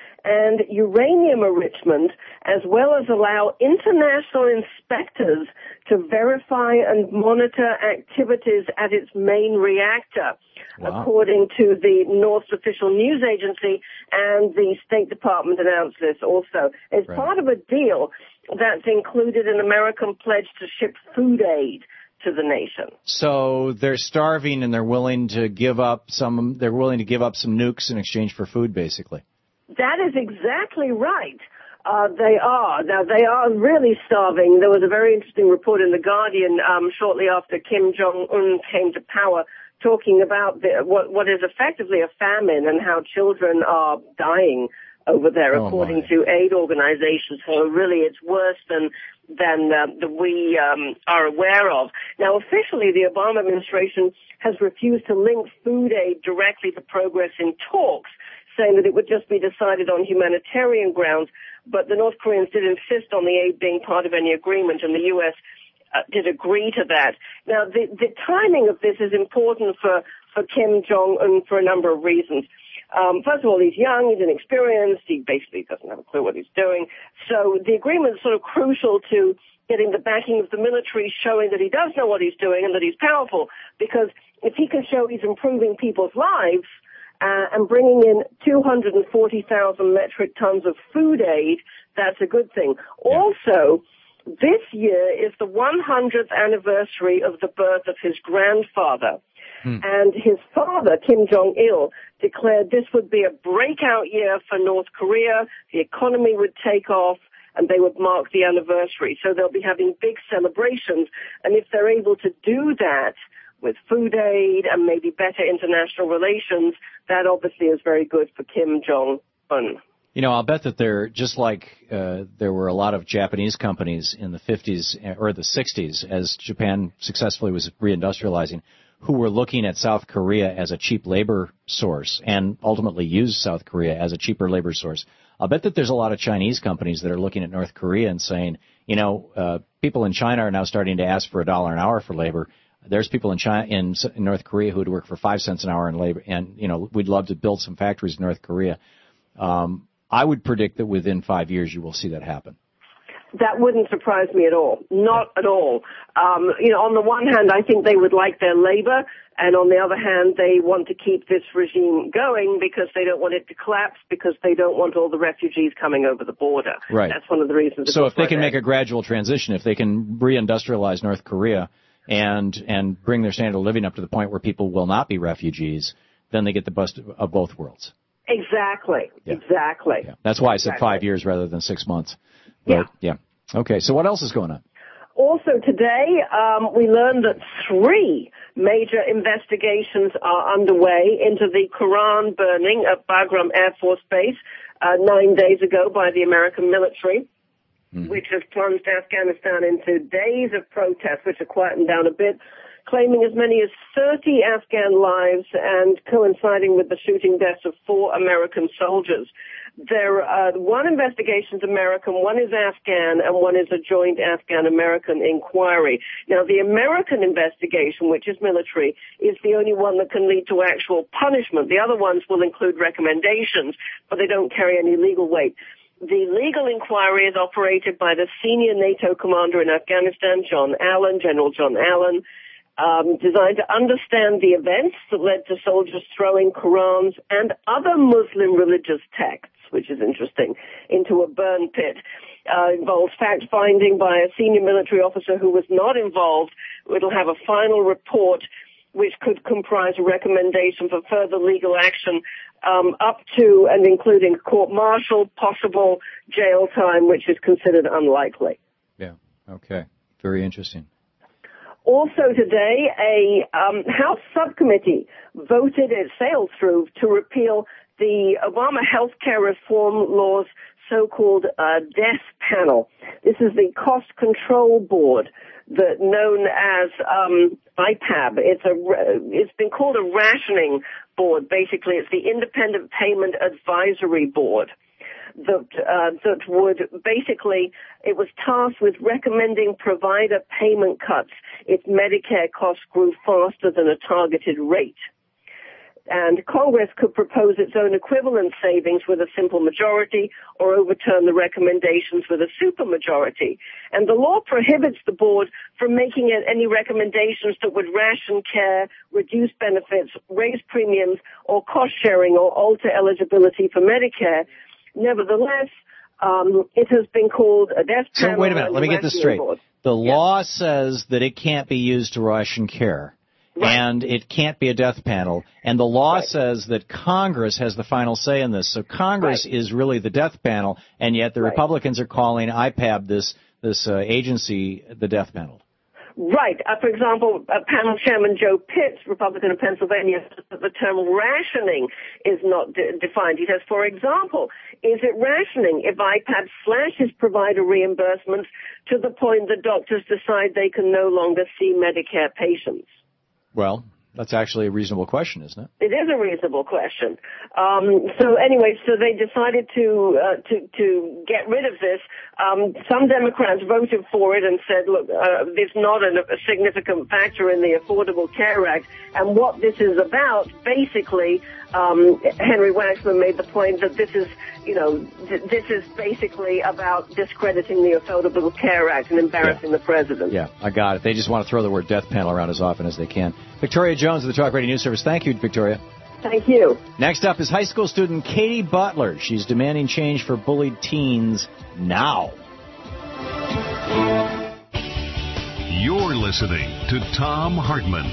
and uranium enrichment, as well as allow international inspectors to verify and monitor activities at its main reactor, wow. according to the North's official news agency, and the State Department announced this also. It's right. part of a deal that's included an American pledge to ship food aid to the nation. So they're starving and they're willing to give up some, they're willing to give up some nukes in exchange for food, basically. That is exactly right. Uh, they are. Now, they are really starving. There was a very interesting report in The Guardian um, shortly after Kim Jong-un came to power talking about the, what, what is effectively a famine and how children are dying over there, oh according my. to aid organizations. So really it's worse than than uh, that we um, are aware of. Now, officially, the Obama administration has refused to link food aid directly to progress in talks, saying that it would just be decided on humanitarian grounds, but the North Koreans did insist on the aid being part of any agreement, and the U S uh, did agree to that. Now, the, the timing of this is important for, for Kim Jong-un for a number of reasons. Um, first of all, he's young, he's inexperienced, he basically doesn't have a clue what he's doing. So the agreement is sort of crucial to getting the backing of the military, showing that he does know what he's doing and that he's powerful, because if he can show he's improving people's lives, Uh, and bringing in two hundred forty thousand metric tons of food aid, that's a good thing. Yeah. Also, this year is the one hundredth anniversary of the birth of his grandfather. Hmm. And his father, Kim Jong-il, declared this would be a breakout year for North Korea, the economy would take off, and they would mark the anniversary. So they'll be having big celebrations, and if they're able to do that with food aid and maybe better international relations, that obviously is very good for Kim Jong-un. You know, I'll bet that there, just like uh, there were a lot of Japanese companies in the fifties or the sixties as Japan successfully was reindustrializing, who were looking at South Korea as a cheap labor source and ultimately used South Korea as a cheaper labor source. I'll bet that there's a lot of Chinese companies that are looking at North Korea and saying, you know, uh, people in China are now starting to ask for a dollar an hour for labor. There's people in China, in, in North Korea who would work for five cents an hour in labor, and you know we'd love to build some factories in North Korea. Um, I would predict that within five years you will see that happen. That wouldn't surprise me at all. Not at all. Um, you know, on the one hand, I think they would like their labor, and on the other hand, they want to keep this regime going because they don't want it to collapse, because they don't want all the refugees coming over the border. Right. That's one of the reasons. So if they can make a gradual transition, if they can reindustrialize North Korea and and bring their standard of living up to the point where people will not be refugees, then they get the best of both worlds. Exactly. Yeah. Exactly. Yeah. That's why I said exactly. five years rather than six months. But, yeah. Yeah. Okay. So what else is going on? Also today, um, we learned that three major investigations are underway into the Quran burning at Bagram Air Force Base uh, nine days ago by the American military, mm-hmm. which has plunged Afghanistan into days of protests, which are quieting down a bit, claiming as many as thirty Afghan lives and coinciding with the shooting deaths of four American soldiers. There, uh, one investigation is American, one is Afghan, and one is a joint Afghan-American inquiry. Now, the American investigation, which is military, is the only one that can lead to actual punishment. The other ones will include recommendations, but they don't carry any legal weight. The legal inquiry is operated by the senior NATO commander in Afghanistan, John Allen, General John Allen, Um, designed to understand the events that led to soldiers throwing Qurans and other Muslim religious texts, which is interesting, into a burn pit. Uh, involves fact-finding by a senior military officer who was not involved. It'll have a final report which could comprise a recommendation for further legal action um, up to and including court-martial, possible jail time, which is considered unlikely. Yeah, okay. Very interesting. Also today, a um, House subcommittee voted, it sailed through, to repeal the Obama health care reform law's so-called uh, death panel. This is the cost control board, that known as um, I P A B. It's a it's been called a rationing board. Basically, it's the Independent Payment Advisory Board. That uh, that would basically, it was tasked with recommending provider payment cuts if Medicare costs grew faster than a targeted rate. And Congress could propose its own equivalent savings with a simple majority or overturn the recommendations with a supermajority. And the law prohibits the board from making any recommendations that would ration care, reduce benefits, raise premiums, or cost sharing or alter eligibility for Medicare. Nevertheless, um, it has been called a death panel. So wait a minute, let me get this straight. Board. The yeah. law says that it can't be used to ration care, right. and it can't be a death panel, and the law right. says that Congress has the final say in this. So Congress right. is really the death panel, and yet the right. Republicans are calling I P A B, this this uh, agency, the death panel. Right. Uh, for example, uh, panel chairman Joe Pitts, Republican of Pennsylvania, says that the term rationing is not de- defined. He says, for example, is it rationing if I P A B slashes provider reimbursements to the point that doctors decide they can no longer see Medicare patients? Well, that's actually a reasonable question, isn't it? It is a reasonable question. Um, so anyway, so they decided to uh, to to get rid of this. Um, some Democrats voted for it and said, look, uh, it's not a, a significant factor in the Affordable Care Act. And what this is about, basically, um, Henry Waxman made the point that this is, you know, th- this is basically about discrediting the Affordable Care Act and embarrassing yeah. the president. Yeah, I got it. They just want to throw the word death panel around as often as they can. Victoria Jones of the Talk Radio News Service. Thank you, Victoria. Thank you. Next up is high school student Katie Butler. She's demanding change for bullied teens now. You're listening to Thom Hartmann.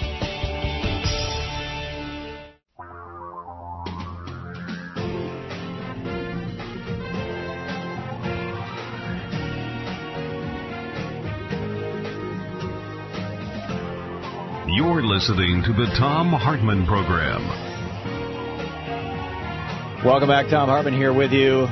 You're listening to the Thom Hartmann Program. Welcome back. Thom Hartmann here with you.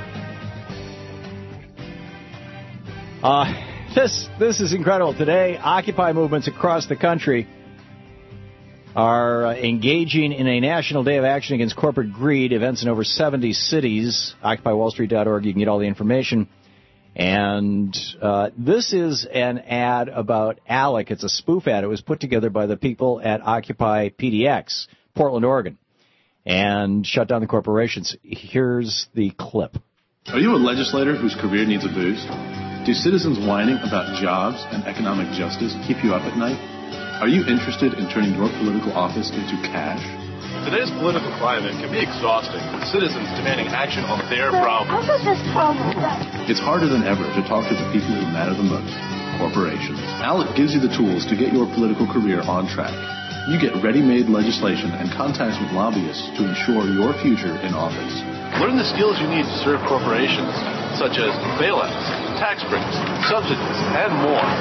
Uh, this this is incredible. Today, Occupy movements across the country are uh, engaging in a national day of action against corporate greed. Events in over seventy cities. Occupy Wall Street dot org. You can get all the information. And uh, this is an ad about ALEC. It's a spoof ad. It was put together by the people at Occupy P D X, Portland, Oregon, and shut down the corporations. Here's the clip. Are you a legislator whose career needs a boost? Do citizens whining about jobs and economic justice keep you up at night? Are you interested in turning your political office into cash? Today's political climate can be exhausting, with citizens demanding action on their problems. It's harder than ever to talk to the people who matter the most, corporations. ALEC gives you the tools to get your political career on track. You get ready-made legislation and contacts with lobbyists to ensure your future in office. Learn the skills you need to serve corporations, such as bailouts, tax breaks, subsidies, and more.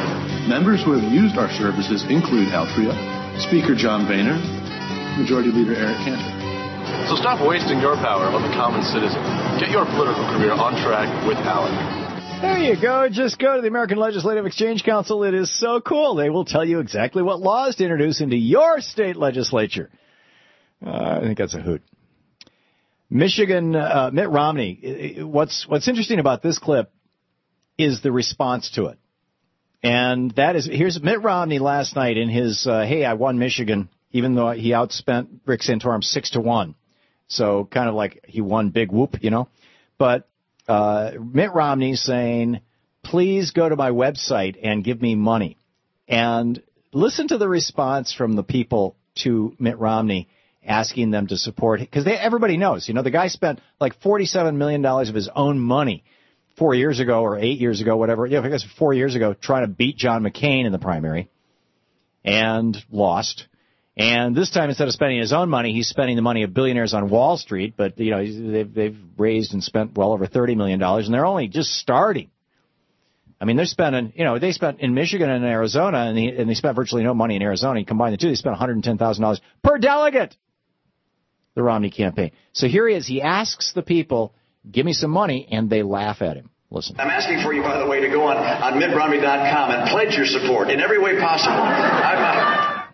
Members who have used our services include Altria, Speaker John Boehner, Majority Leader Eric Cantor. So stop wasting your power on the common citizen. Get your political career on track with ALEC. There you go. Just go to the American Legislative Exchange Council. It is so cool. They will tell you exactly what laws to introduce into your state legislature. Uh, I think that's a hoot. Michigan, uh, Mitt Romney. What's what's interesting about this clip is the response to it. And that is, here's Mitt Romney last night in his, uh, hey, I won Michigan, even though he outspent Rick Santorum six to one. So kind of like he won big whoop, you know. But uh, Mitt Romney saying, please go to my website and give me money. And listen to the response from the people to Mitt Romney asking them to support, because everybody knows, you know, the guy spent like forty-seven million dollars of his own money four years ago or eight years ago, whatever, yeah, I guess four years ago, trying to beat John McCain in the primary and lost. And this time, instead of spending his own money, he's spending the money of billionaires on Wall Street. But, you know, they've, they've raised and spent well over thirty million dollars, and they're only just starting. I mean, they're spending, you know, they spent in Michigan and Arizona, and, the, and they spent virtually no money in Arizona. You combine the two, they spent one hundred ten thousand dollars per delegate, the Romney campaign. So here he is. He asks the people, give me some money, and they laugh at him. Listen. I'm asking for you, by the way, to go on, on mitt romney dot com and pledge your support in every way possible. I'm, uh...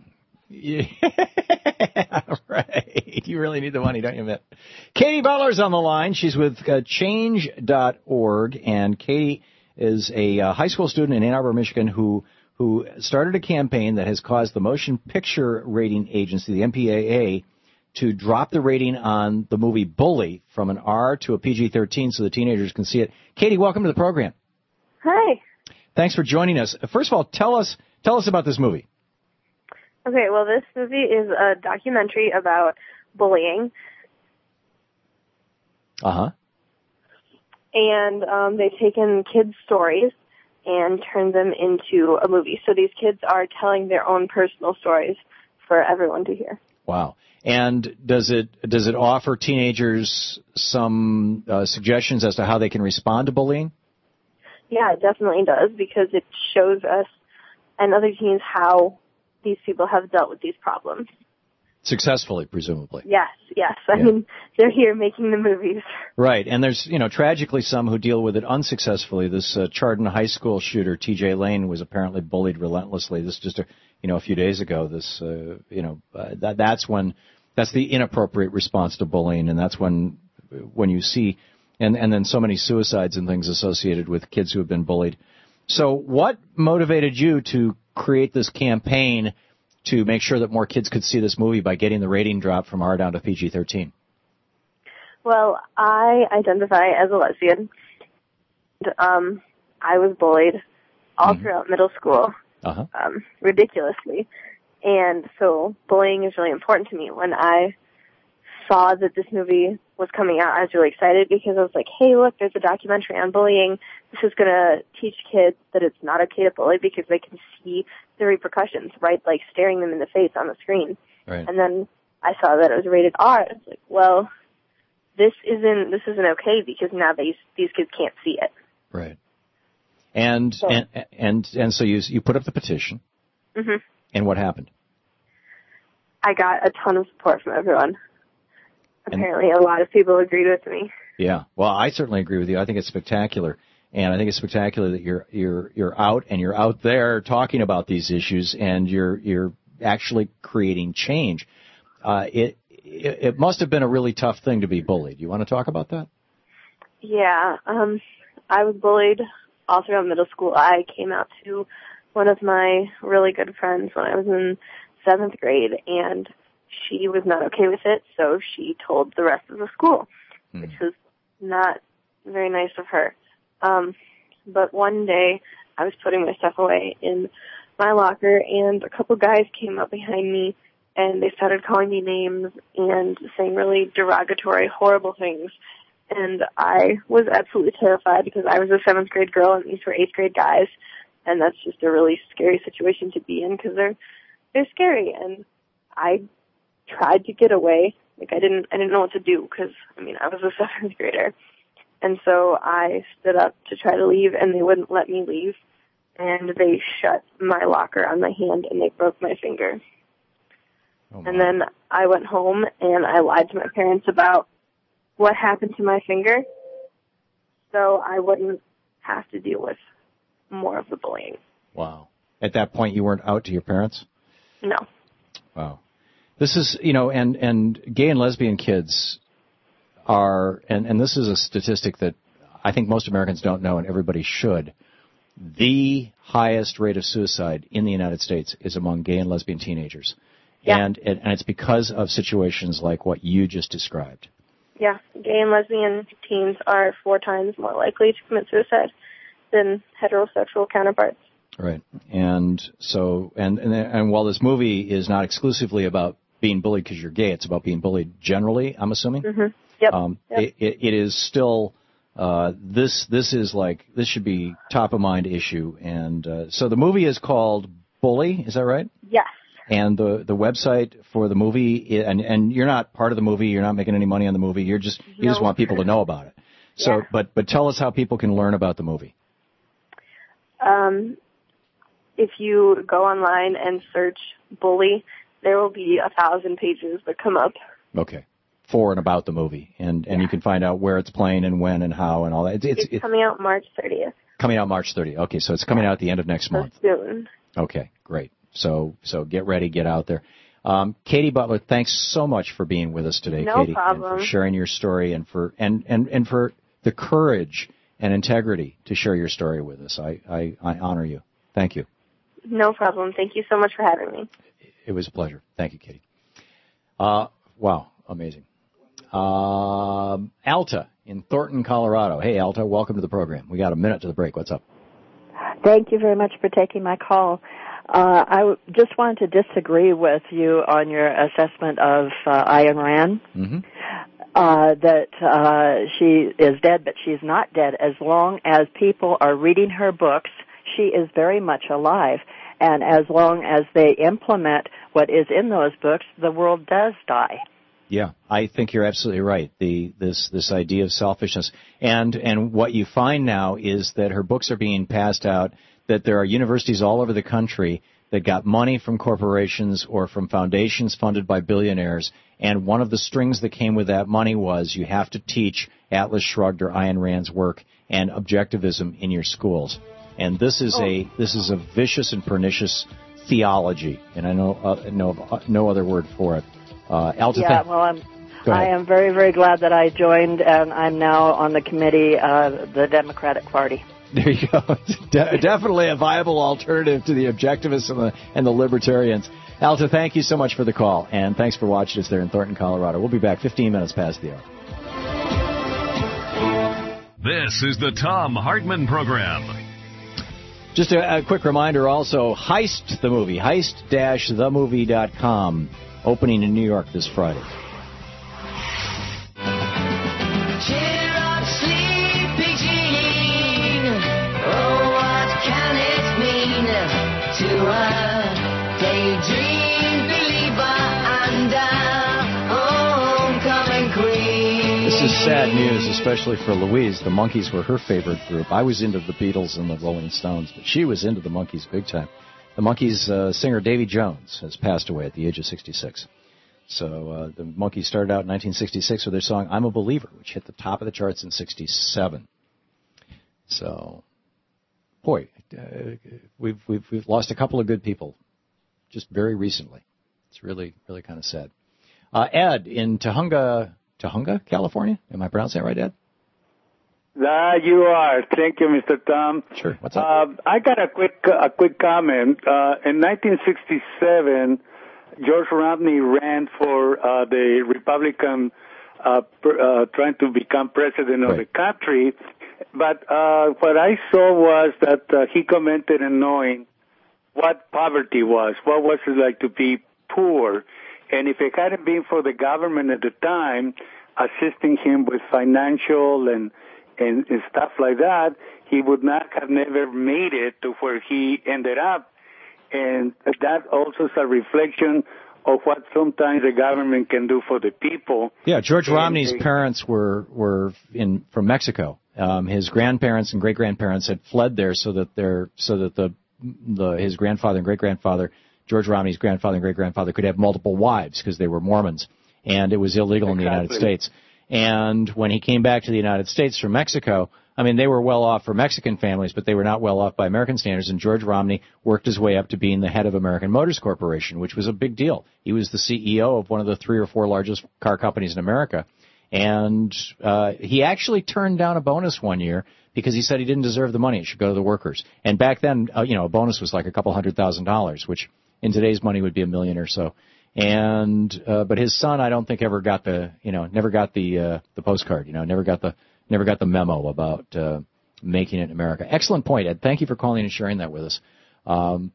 Yeah, right. You really need the money, don't you, Mitt? Katie Butler's on the line. She's with uh, change dot org, and Katie is a uh, high school student in Ann Arbor, Michigan, who who started a campaign that has caused the Motion Picture Rating Agency, the M P A A, to drop the rating on the movie Bully from an R to a P G thirteen so the teenagers can see it. Katie, welcome to the program. Hi. Thanks for joining us. First of all, tell us tell us about this movie. Okay, well, this movie is a documentary about bullying. Uh-huh. And um, they've taken kids' stories and turned them into a movie. So these kids are telling their own personal stories for everyone to hear. Wow. And does it does it offer teenagers some uh, suggestions as to how they can respond to bullying? Yeah, it definitely does, because it shows us and other teens how these people have dealt with these problems. Successfully, presumably. Yes, yes. I Yeah. mean, they're here making the movies. Right, and there's, you know, tragically some who deal with it unsuccessfully. This uh, Chardon High School shooter, T J Lane, was apparently bullied relentlessly. This just, a, you know, a few days ago. This, uh, you know, uh, that that's when, that's the inappropriate response to bullying, and that's when, when you see, and and then so many suicides and things associated with kids who have been bullied. So, what motivated you to create this campaign to make sure that more kids could see this movie by getting the rating drop from R down to P G thirteen? Well, I identify as a lesbian. And, um, I was bullied all mm-hmm. throughout middle school, uh-huh. um, ridiculously. And so bullying is really important to me. When I saw that this movie was coming out, I was really excited because I was like, hey, look, there's a documentary on bullying. This is going to teach kids that it's not okay to bully because they can see the repercussions, right? Like staring them in the face on the screen. Right. And then I saw that it was rated R. I was like, well, this isn't this isn't okay because now these these kids can't see it. Right. And So- and and and so you you put up the petition, hmm and what happened? I got a ton of support from everyone. Apparently, a lot of people agreed with me. Yeah. Well, I certainly agree with you. I think it's spectacular. And I think it's spectacular that you're you're you're out and you're out there talking about these issues, and you're you're actually creating change. Uh, it, it it must have been a really tough thing to be bullied. You want to talk about that? Yeah, um, I was bullied all throughout middle school. I came out to one of my really good friends when I was in seventh grade, and she was not okay with it, so she told the rest of the school, Hmm. which was not very nice of her. Um, but one day, I was putting my stuff away in my locker, and a couple guys came up behind me, and they started calling me names and saying really derogatory, horrible things. And I was absolutely terrified because I was a seventh grade girl, and these were eighth grade guys, and that's just a really scary situation to be in because they're they're scary. And I tried to get away, like I didn't I didn't know what to do because I mean I was a seventh grader. And so I stood up to try to leave, and they wouldn't let me leave. and they shut my locker on my hand, and they broke my finger. Oh, and then I went home, and I lied to my parents about what happened to my finger, so I wouldn't have to deal with more of the bullying. Wow. At that point, you weren't out to your parents? No. Wow. This is, you know, and, and gay and lesbian kids are, and, and this is a statistic that I think most Americans don't know, and everybody should. The highest rate of suicide in the United States is among gay and lesbian teenagers. Yeah. And, and it's because of situations like what you just described. Yeah, gay and lesbian teens are four times more likely to commit suicide than heterosexual counterparts. Right. And so, and, and, and while this movie is not exclusively about being bullied because you're gay, it's about being bullied generally, I'm assuming. Mm-hmm. Yep. Um, yep. It, it, it is still, uh, this, this is like, this should be top of mind issue. And, uh, so the movie is called Bully, is that right? Yes. And the, the website for the movie, and, and you're not part of the movie, you're not making any money on the movie, you're just, you No. just want people to know about it. So, Yeah. but, but tell us how people can learn about the movie. Um, if you go online and search bully, there will be a thousand pages that come up. Okay. For and about the movie. And, and you can find out where it's playing and when and how and all that. It's, it's, It's it's coming out March thirtieth. coming out March thirtieth. Okay, so it's coming out at the end of next month. Soon. Okay, great. So, so get ready, get out there. Um, Katie Butler, thanks so much for being with us today, No Katie. problem. And for sharing your story and for, and, and, and for the courage and integrity to share your story with us. I, I, I honor you. Thank you. No problem. Thank you so much for having me. It was a pleasure. Thank you, Katie. Uh, wow, amazing. Um, Alta in Thornton, Colorado. Hey, Alta, welcome to the program. We got a minute to the break. What's up? Thank you very much for taking my call. Uh, I w- just wanted to disagree with you on your assessment of uh, Ayn Rand. Mm-hmm. Uh, that uh, she is dead, but she's not dead. As long as people are reading her books, she is very much alive. And as long as they implement what is in those books, the world does die. Yeah, I think you're absolutely right. The this this idea of selfishness, and and what you find now is that her books are being passed out. That there are universities all over the country that got money from corporations or from foundations funded by billionaires, and one of the strings that came with that money was you have to teach Atlas Shrugged or Ayn Rand's work and objectivism in your schools. And this is a this is a vicious and pernicious theology, and I know uh, no uh, no other word for it. Uh, Alta, yeah, well, I'm, Go ahead. I am very, very glad that I joined, and I'm now on the committee of the Democratic Party. There you go. De- definitely a viable alternative to the objectivists and the, and the libertarians. Alta, thank you so much for the call, and thanks for watching us there in Thornton, Colorado. We'll be back fifteen minutes past the hour. This is the Thom Hartmann Program. Just a, a quick reminder also, Heist the movie, heist dash the movie dot com, opening in New York this Friday. Cheer up, sleepy Jean. Oh, what can it mean to a daydream believer and a homecoming queen? This is sad news, especially for Louise. The Monkees were her favorite group. I was into the Beatles and the Rolling Stones, but she was into the Monkees big time. The Monkees uh, singer Davy Jones has passed away at the age of sixty-six. So uh, the Monkees started out in nineteen sixty-six with their song "I'm a Believer," which hit the top of the charts in sixty-seven. So, boy, uh, we've we've we've lost a couple of good people just very recently. It's really really kind of sad. Uh, Ed in Tahunga, Tahunga, California. Am I pronouncing that right, Ed? Ah, you are. Thank you, Mister Tom. Sure. What's up? Uh, I got a quick a quick comment. Uh, in nineteen sixty-seven, George Romney ran for uh, the Republican, uh, pr- uh, trying to become president of Right. the country. But uh, what I saw was that uh, he commented on knowing what poverty was, what was it like to be poor, and if it hadn't been for the government at the time assisting him with financial and And, and stuff like that, he would not have never made it to where he ended up. And that also is a reflection of what sometimes the government can do for the people. Yeah, George And Romney's they- parents were were in from Mexico, Um, his grandparents and great-grandparents had fled there so that their so that the the his grandfather and great-grandfather, George Romney's grandfather and great-grandfather, could have multiple wives because they were Mormons, and it was illegal in the United States. And when he came back to the United States from Mexico, I mean, they were well off for Mexican families, but they were not well off by American standards, and George Romney worked his way up to being the head of American Motors Corporation, which was a big deal. He was the C E O of one of the three or four largest car companies in America. And uh he actually turned down a bonus one year because he said he didn't deserve the money. It should go to the workers. And back then, uh, you know, a bonus was like a couple hundred thousand dollars, which in today's money would be a million or so. And uh but his son, I don't think ever got the, you know, never got the uh the postcard, you know, never got the never got the memo about uh making it in America. Excellent point, Ed. Thank you for calling and sharing that with us. Um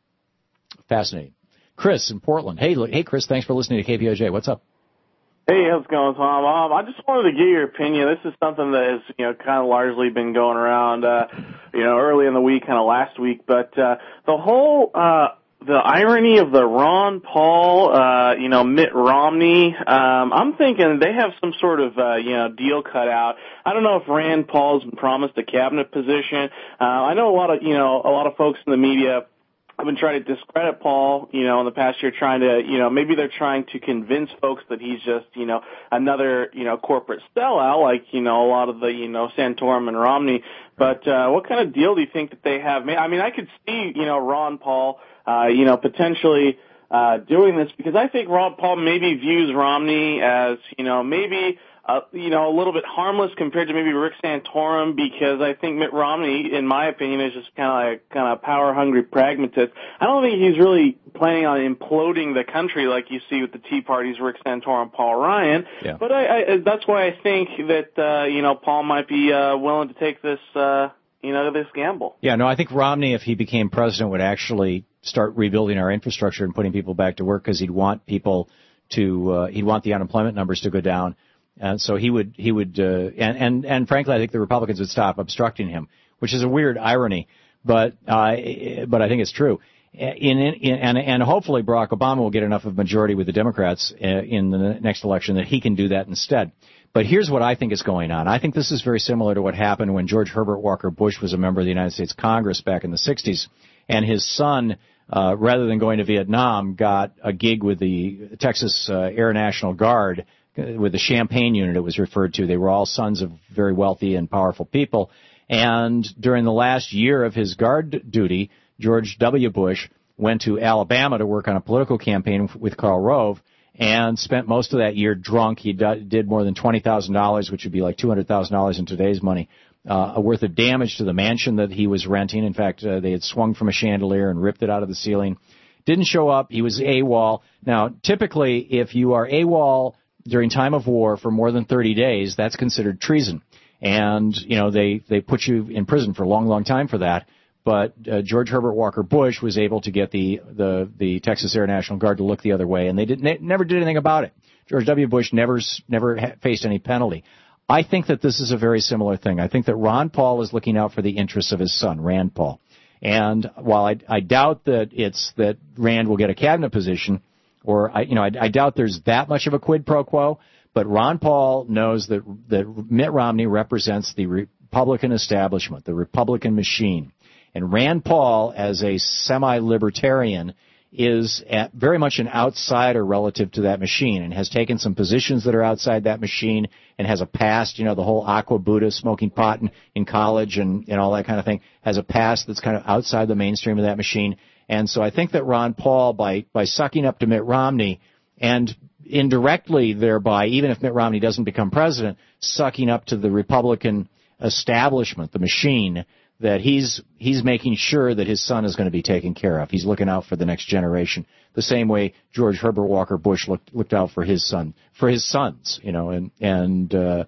fascinating. Chris in Portland. Hey, hey Chris, thanks for listening to K P O J. What's up? Hey, how's it going, Tom? Um, I just wanted to get your opinion. This is something that has, you know, kind of largely been going around, uh, you know, early in the week, kind of last week. But uh, the whole, uh, the irony of the Ron Paul, uh, you know, Mitt Romney. Um, I'm thinking they have some sort of, uh, you know, deal cut out. I don't know if Rand Paul's been promised a cabinet position. Uh, I know a lot of, you know, a lot of folks in the media I've been trying to discredit Paul, you know, in the past year, trying to, you know, maybe they're trying to convince folks that he's just, you know, another, you know, corporate sellout, like, you know, a lot of the, you know, Santorum and Romney. But uh, what kind of deal do you think that they have? I mean, I could see, you know, Ron Paul, uh, you know, potentially uh, doing this because I think Ron Paul maybe views Romney as, you know, maybe Uh, you know, a little bit harmless compared to maybe Rick Santorum, because I think Mitt Romney, in my opinion, is just kind of like kind of power-hungry pragmatist. I don't think he's really planning on imploding the country like you see with the Tea Party's Rick Santorum, Paul Ryan. Yeah. But I, I, that's why I think that uh, you know Paul might be uh, willing to take this uh, you know this gamble. Yeah, no, I think Romney, if he became president, would actually start rebuilding our infrastructure and putting people back to work because he'd want people to uh, he'd want the unemployment numbers to go down. And so he would, he would, uh, and, and, and frankly, I think the Republicans would stop obstructing him, which is a weird irony, but, uh, but I think it's true. In, in, and, and hopefully Barack Obama will get enough of a majority with the Democrats in the next election that he can do that instead. But here's what I think is going on. I think this is very similar to what happened when George Herbert Walker Bush was a member of the United States Congress back in the sixties, and his son, uh, rather than going to Vietnam, got a gig with the Texas uh, Air National Guard, with the Champaign unit it was referred to. They were all sons of very wealthy and powerful people. And during the last year of his guard duty, George W. Bush went to Alabama to work on a political campaign with Karl Rove and spent most of that year drunk. He did more than twenty thousand dollars, which would be like two hundred thousand dollars in today's money, uh, worth of damage to the mansion that he was renting. In fact, uh, they had swung from a chandelier and ripped it out of the ceiling. Didn't show up. He was AWOL. Now, typically, if you are AWOL during time of war for more than thirty days, that's considered treason. And, you know, they, they put you in prison for a long, long time for that. But uh, George Herbert Walker Bush was able to get the, the, the Texas Air National Guard to look the other way, and they didn't, they never did anything about it. George W. Bush never, never ha- faced any penalty. I think that this is a very similar thing. I think that Ron Paul is looking out for the interests of his son, Rand Paul. And while I, I doubt that it's that Rand will get a cabinet position, or, I, you know, I, I doubt there's that much of a quid pro quo, but Ron Paul knows that, that Mitt Romney represents the Republican establishment, the Republican machine. And Rand Paul, as a semi-libertarian, is at very much an outsider relative to that machine and has taken some positions that are outside that machine and has a past, you know, the whole Aqua Buddha, smoking pot in, in college and, and all that kind of thing, has a past that's kind of outside the mainstream of that machine. And so I think that Ron Paul, by, by sucking up to Mitt Romney and indirectly thereby, even if Mitt Romney doesn't become president, sucking up to the Republican establishment, the machine, that he's he's making sure that his son is going to be taken care of. He's looking out for the next generation, the same way George Herbert Walker Bush looked looked out for his son, for his sons, you know, and and uh,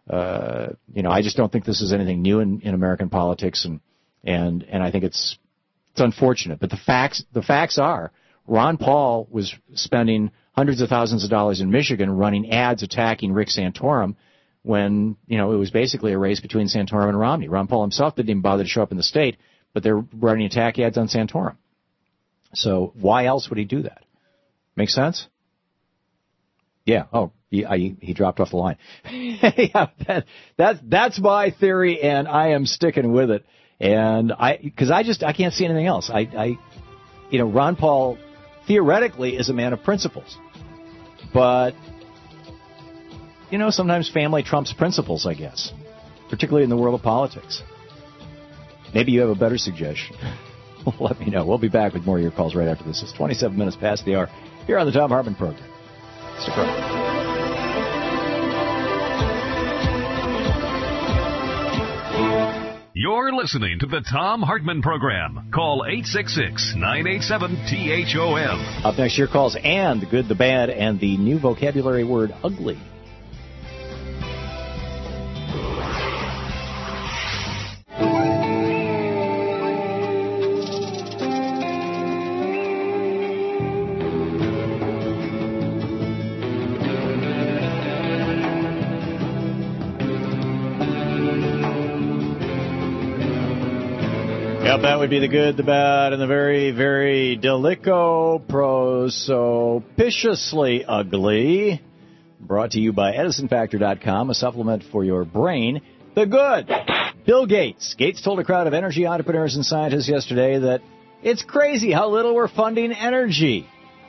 uh, you know, I just don't think this is anything new in, in American politics, and and and I think it's it's unfortunate. But the facts the facts are, Ron Paul was spending hundreds of thousands of dollars in Michigan running ads attacking Rick Santorum, when, you know, it was basically a race between Santorum and Romney. Ron Paul himself didn't even bother to show up in the state, but they're running attack ads on Santorum. So why else would he do that? Make sense? Yeah. Oh, he, I, he dropped off the line. yeah, that, that's that's my theory, and I am sticking with it. And I, because I just I can't see anything else. I, I, you know, Ron Paul theoretically is a man of principles, but you know, sometimes family trumps principles, I guess, particularly in the world of politics. Maybe you have a better suggestion. Let me know. We'll be back with more of your calls right after this. It's twenty-seven minutes past the hour here on the Thom Hartmann Program. Stick around. You're listening to the Thom Hartmann Program. Call eight six six, nine eight seven, T H O M. Up next, your calls and the good, the bad, and the new vocabulary word, ugly. Yep, that would be the good, the bad, and the very, very delico-prosopiciously ugly. Brought to you by Edison Factor dot com, a supplement for your brain. The good. Bill Gates. Gates told a crowd of energy entrepreneurs and scientists yesterday that it's crazy how little we're funding energy.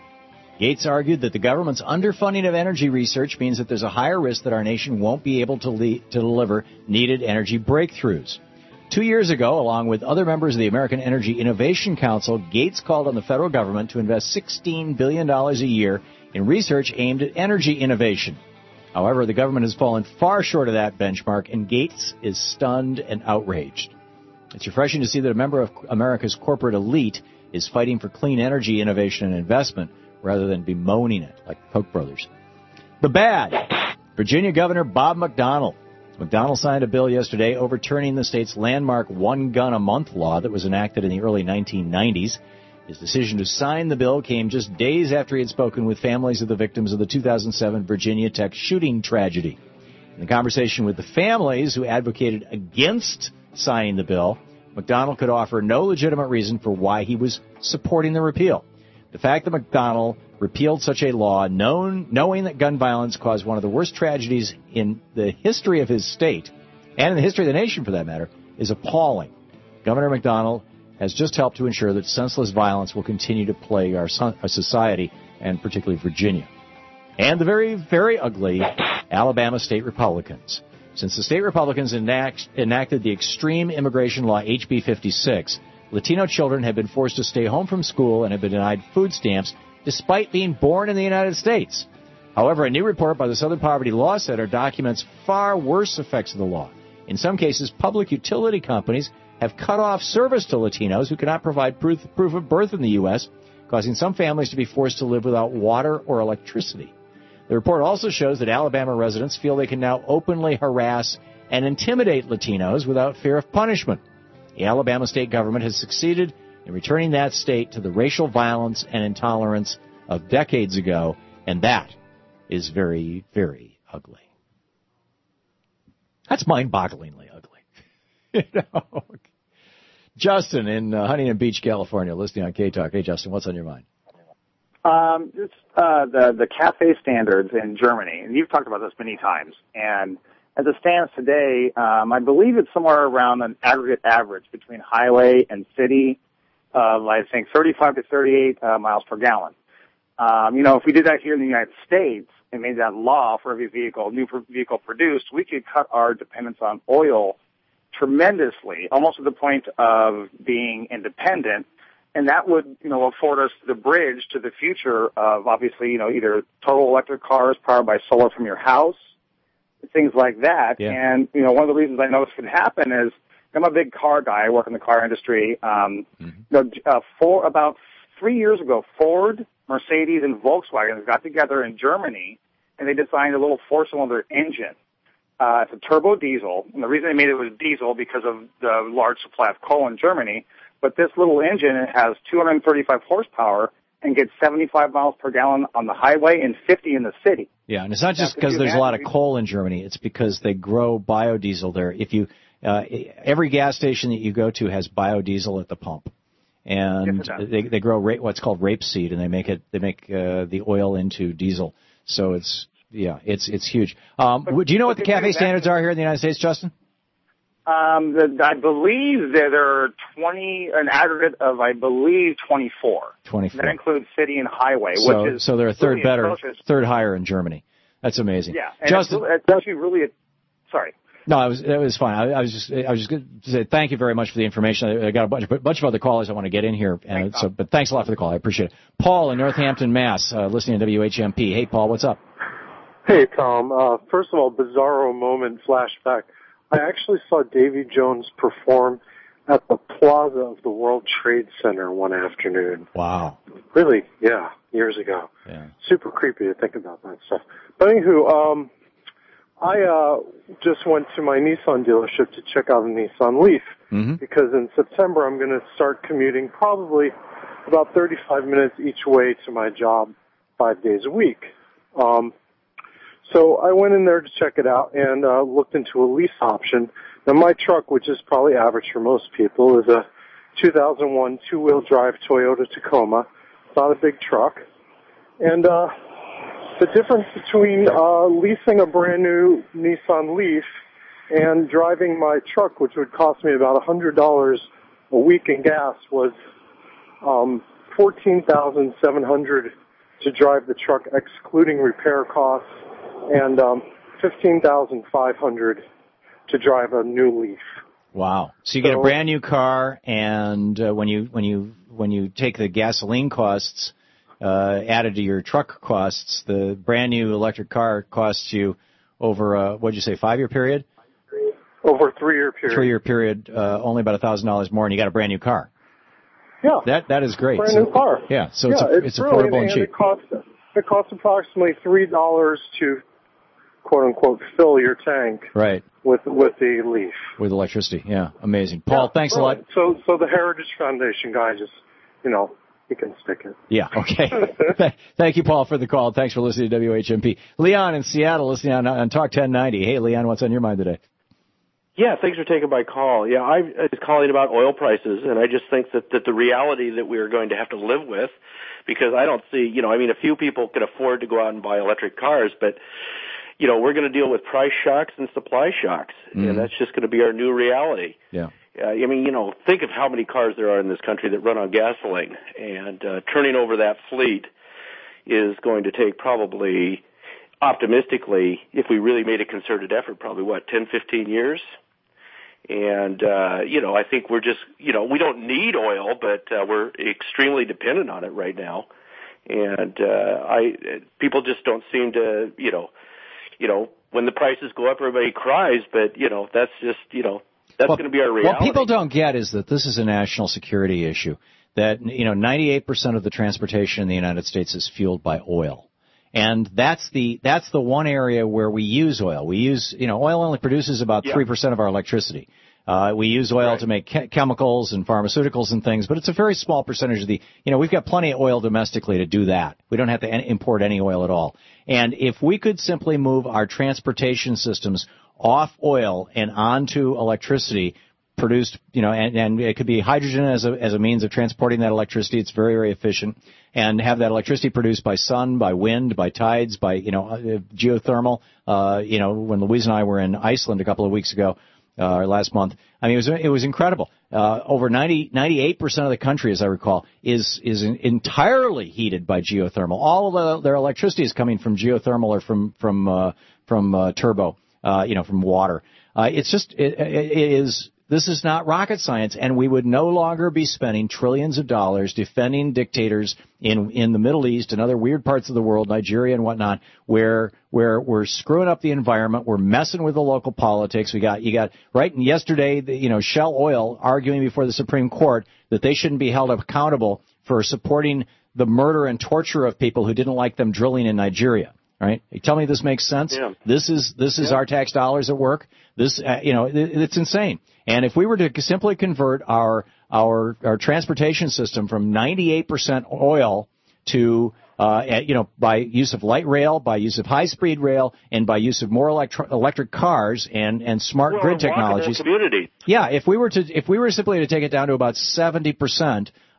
Gates argued that the government's underfunding of energy research means that there's a higher risk that our nation won't be able to, le- to deliver needed energy breakthroughs. Two years ago, along with other members of the American Energy Innovation Council, Gates called on the federal government to invest sixteen billion dollars a year in research aimed at energy innovation. However, the government has fallen far short of that benchmark, and Gates is stunned and outraged. It's refreshing to see that a member of America's corporate elite is fighting for clean energy innovation and investment rather than bemoaning it like the Koch brothers. The bad. Virginia Governor Bob McDonnell. McDonnell signed a bill yesterday overturning the state's landmark one-gun-a-month law that was enacted in the early nineteen nineties. His decision to sign the bill came just days after he had spoken with families of the victims of the two thousand seven Virginia Tech shooting tragedy. In the conversation with the families who advocated against signing the bill, McDonnell could offer no legitimate reason for why he was supporting the repeal. The fact that McDonnell repealed such a law, known, knowing that gun violence caused one of the worst tragedies in the history of his state, and in the history of the nation for that matter, is appalling. Governor McDonnell has just helped to ensure that senseless violence will continue to plague our, son, our society, and particularly Virginia. And the very, very ugly Alabama state Republicans. Since the state Republicans enact, enacted the extreme immigration law H B fifty-six, Latino children have been forced to stay home from school and have been denied food stamps despite being born in the United States. However, a new report by the Southern Poverty Law Center documents far worse effects of the law. In some cases, public utility companies have cut off service to Latinos who cannot provide proof, proof of birth in the U S, causing some families to be forced to live without water or electricity. The report also shows that Alabama residents feel they can now openly harass and intimidate Latinos without fear of punishment. The Alabama state government has succeeded in returning that state to the racial violence and intolerance of decades ago, and that is very, very ugly. That's mind-bogglingly ugly. you know? Justin in uh, Huntington Beach, California, listening on K-Talk. Hey, Justin, what's on your mind? Um, just uh, the the CAFE standards in Germany, and you've talked about this many times. And as it stands today, um, I believe it's somewhere around an aggregate average between highway and city of, I think, thirty-five to thirty-eight uh, miles per gallon. Um, you know, if we did that here in the United States and made that law for every vehicle, new vehicle produced, we could cut our dependence on oil tremendously, almost to the point of being independent. And that would, you know, afford us the bridge to the future of, obviously, you know, either total electric cars powered by solar from your house, things like that. Yeah. And, you know, one of the reasons I know this could happen is I'm a big car guy. I work in the car industry. Um, mm-hmm. you know, uh, for about three years ago, Ford, Mercedes, and Volkswagen got together in Germany, and they designed a little four-cylinder engine. Uh, it's a turbo diesel, and the reason they made it was diesel because of the large supply of coal in Germany. But this little engine has two hundred thirty-five horsepower and gets seventy-five miles per gallon on the highway and fifty in the city. Yeah, and it's not just because there's a lot of coal in Germany. It's because they grow biodiesel there. If you uh, every gas station that you go to has biodiesel at the pump, and yes, they they grow ra- what's called rapeseed, and they make it they make uh, the oil into diesel. So it's yeah, it's it's huge. Um, do you know what the CAFE standards are here in the United States, Justin? Um, the, I believe that there are twenty, an aggregate of, I believe, twenty-four. twenty-four. That includes city and highway, So, which is so they're a third really better, atrocious. third higher in Germany. That's amazing. Yeah, and Justin, it's, it's actually really, a, sorry. no, I was it was fine. I, I was just I was just going to say thank you very much for the information. I, I got a bunch of, bunch of other callers I want to get in here, and so but thanks a lot for the call. I appreciate it. Paul in Northampton, Mass, uh, listening to W H M P. Hey, Paul, what's up? Hey, Tom. Uh, first of all, bizarro moment flashback. I actually saw Davy Jones perform at the plaza of the World Trade Center one afternoon. Wow. Really? Yeah, years ago. Yeah. Super creepy to think about that stuff. But anywho, um, I uh, just went to my Nissan dealership to check out a Nissan Leaf mm-hmm. because in September I'm going to start commuting probably about thirty-five minutes each way to my job five days a week. Um, So I went in there to check it out and uh, looked into a lease option. Now my truck, which is probably average for most people, is a two thousand one two-wheel drive Toyota Tacoma. It's not a big truck. And uh, the difference between uh, leasing a brand new Nissan Leaf and driving my truck, which would cost me about one hundred dollars a week in gas, was um, fourteen thousand seven hundred dollars to drive the truck, excluding repair costs, and um, fifteen thousand five hundred dollars to drive a new Leaf. Wow! So you get a brand new car, and uh, when you when you when you take the gasoline costs uh, added to your truck costs, the brand new electric car costs you over a, what'd you say, five year period? Over a three year period. Three year period, uh, only about a thousand dollars more, and you got a brand new car. Yeah. That that is great. Brand so, new car. Yeah. So yeah, it's a, it's, it's brilliant, affordable and, and cheap. It costs it costs approximately three dollars to quote unquote fill your tank. Right. With with the Leaf. With electricity, yeah, amazing. Paul, yeah, thanks brilliant. a lot. So so the Heritage Foundation guy just, you know, he can stick it. Yeah, okay. Thank you, Paul, for the call. Thanks for listening to W H M P. Leon in Seattle, listening on, on Talk ten ninety. Hey, Leon, what's on your mind today? Yeah, thanks for taking my call. Yeah, I was calling about oil prices, and I just think that, that the reality that we are going to have to live with, because I don't see, you know, I mean, a few people can afford to go out and buy electric cars, but, you know, we're going to deal with price shocks and supply shocks, mm. and that's just going to be our new reality. Yeah. Uh, I mean, you know, think of how many cars there are in this country that run on gasoline, and uh, turning over that fleet is going to take probably, optimistically, if we really made a concerted effort, probably, what, ten, fifteen years? And, uh, you know, I think we're just, you know, we don't need oil, but uh, we're extremely dependent on it right now. And uh, I, people just don't seem to, you know, you know, when the prices go up, everybody cries, but, you know, that's just, you know, that's well, going to be our reality. What people don't get is that this is a national security issue, that, you know, ninety-eight percent of the transportation in the United States is fueled by oil. And that's the that's the one area where we use oil. We use, you know, oil only produces about three yeah. percent of our electricity. Uh, we use oil right. to make ke- chemicals and pharmaceuticals and things, but it's a very small percentage of the, you know, we've got plenty of oil domestically to do that. We don't have to en- import any oil at all. And if we could simply move our transportation systems off oil and onto electricity produced, you know, and, and it could be hydrogen as a, as a means of transporting that electricity. It's very, very efficient. And have that electricity produced by sun, by wind, by tides, by, you know, uh, geothermal. Uh, you know, when Louise and I were in Iceland a couple of weeks ago, uh, or last month, I mean, it was, it was incredible. Uh, over ninety, ninety-eight percent of the country, as I recall, is, is entirely heated by geothermal. All of the, their electricity is coming from geothermal or from, from, uh, from, uh, turbo, uh, you know, from water. Uh, it's just, it, it, it is, This is not rocket science, and we would no longer be spending trillions of dollars defending dictators in in the Middle East and other weird parts of the world, Nigeria and whatnot, where where we're screwing up the environment, we're messing with the local politics. We got you got right. And yesterday, the, you know, Shell Oil arguing before the Supreme Court that they shouldn't be held accountable for supporting the murder and torture of people who didn't like them drilling in Nigeria. Right? You tell me this makes sense. Yeah. This is this is yeah. our tax dollars at work. This, uh, you know, it, it's insane. And if we were to simply convert our our our transportation system from ninety-eight percent oil to, uh, you know, by use of light rail, by use of high speed rail, and by use of more electro- electric cars and and smart well, grid technologies. Community. Yeah, if we were to if we were simply to take it down to about seventy percent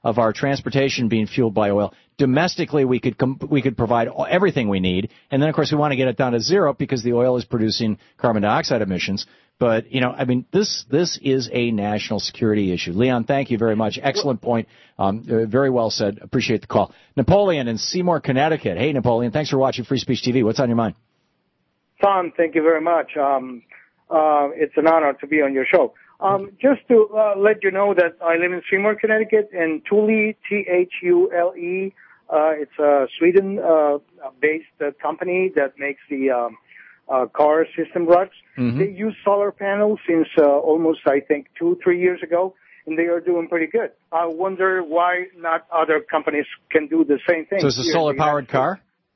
of our transportation being fueled by oil. Domestically, we could com- we could provide everything we need, and then of course we want to get it down to zero because the oil is producing carbon dioxide emissions. But you know, I mean, this this is a national security issue. Leon, thank you very much. Excellent point. Um, uh, very well said. Appreciate the call. Napoleon in Seymour, Connecticut. Hey, Napoleon, thanks for watching Free Speech T V. What's on your mind? Tom, thank you very much. Um, uh, it's an honor to be on your show. Um, just to uh, let you know that I live in Seymour, Connecticut, and Thule, T H U L E, uh, it's a Sweden-based uh, uh, company that makes the um, uh, car system rugs. Mm-hmm. They use solar panels since uh, almost, I think, two, three years ago, and they are doing pretty good. I wonder why not other companies can do the same thing. So it's a solar-powered car?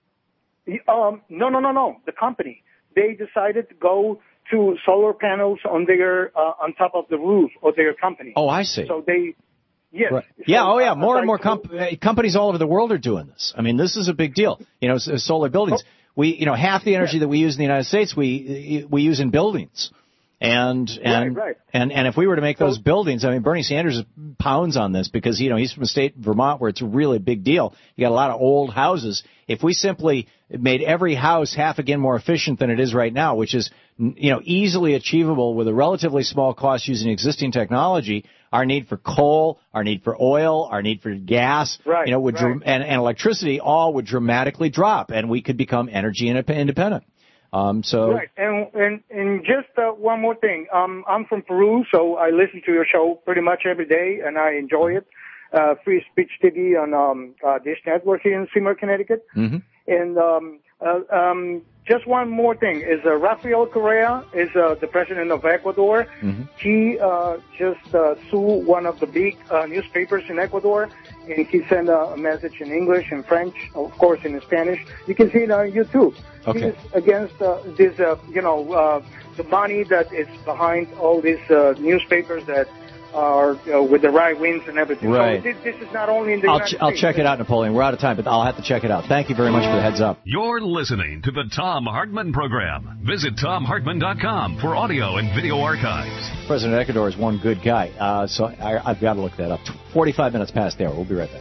Um, no, no, no, no. The company. They decided to go to solar panels on their uh, on top of the roof of their company. Oh, I see. So they, yes. Right. Yeah, so, oh yeah, uh, more and more like, comp- companies all over the world are doing this. I mean, this is a big deal. You know, solar buildings. Oh. We, you know, half the energy yeah. that we use in the United States, we we use in buildings. And and, right, right. and and if we were to make those buildings, I mean, Bernie Sanders pounds on this because, you know, he's from a state, Vermont, where it's a really big deal. You got a lot of old houses. If we simply made every house half again more efficient than it is right now, which is, you know, easily achievable with a relatively small cost using existing technology, our need for coal, our need for oil, our need for gas, right, you know, would right. dr- and, and electricity all would dramatically drop, and we could become energy independent. Um, so right, and and and just uh, one more thing. Um, I'm from Peru, so I listen to your show pretty much every day, and I enjoy it. Uh, Free Speech T V on um, uh, Dish Network here in Seymour, Connecticut. Mm-hmm. And um, uh, um, just one more thing is uh, Rafael Correa is uh, the president of Ecuador. Mm-hmm. He uh, just uh, sued one of the big uh, newspapers in Ecuador, and he sent a, a message in English and French, of course in Spanish. You can see it on YouTube. Okay. He's against uh, this, uh, you know, uh, the money that is behind all these uh, newspapers that are you know, with the right wings and everything. Right. So this, this is not only in the I'll, United ch- I'll States. check it out, Napoleon. We're out of time, but I'll have to check it out. Thank you very much for the heads up. You're listening to the Tom Hartman Program. Visit tom hartman dot com for audio and video archives. President Ecuador is one good guy, uh, so I, I've got to look that up. forty-five minutes past there. We'll be right back.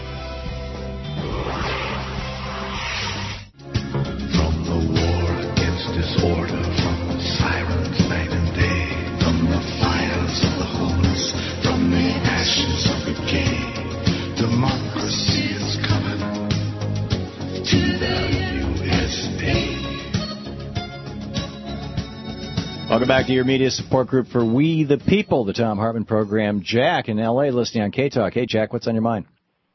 From the war against disorder, from the sirens night and day, from the fires of the homeless, from the ashes of the gay, democracy is coming to the U S A. Welcome back to your media support group for We the People, the Tom Hartman Program. Jack in L A listening on K-Talk. Hey, Jack, what's on your mind?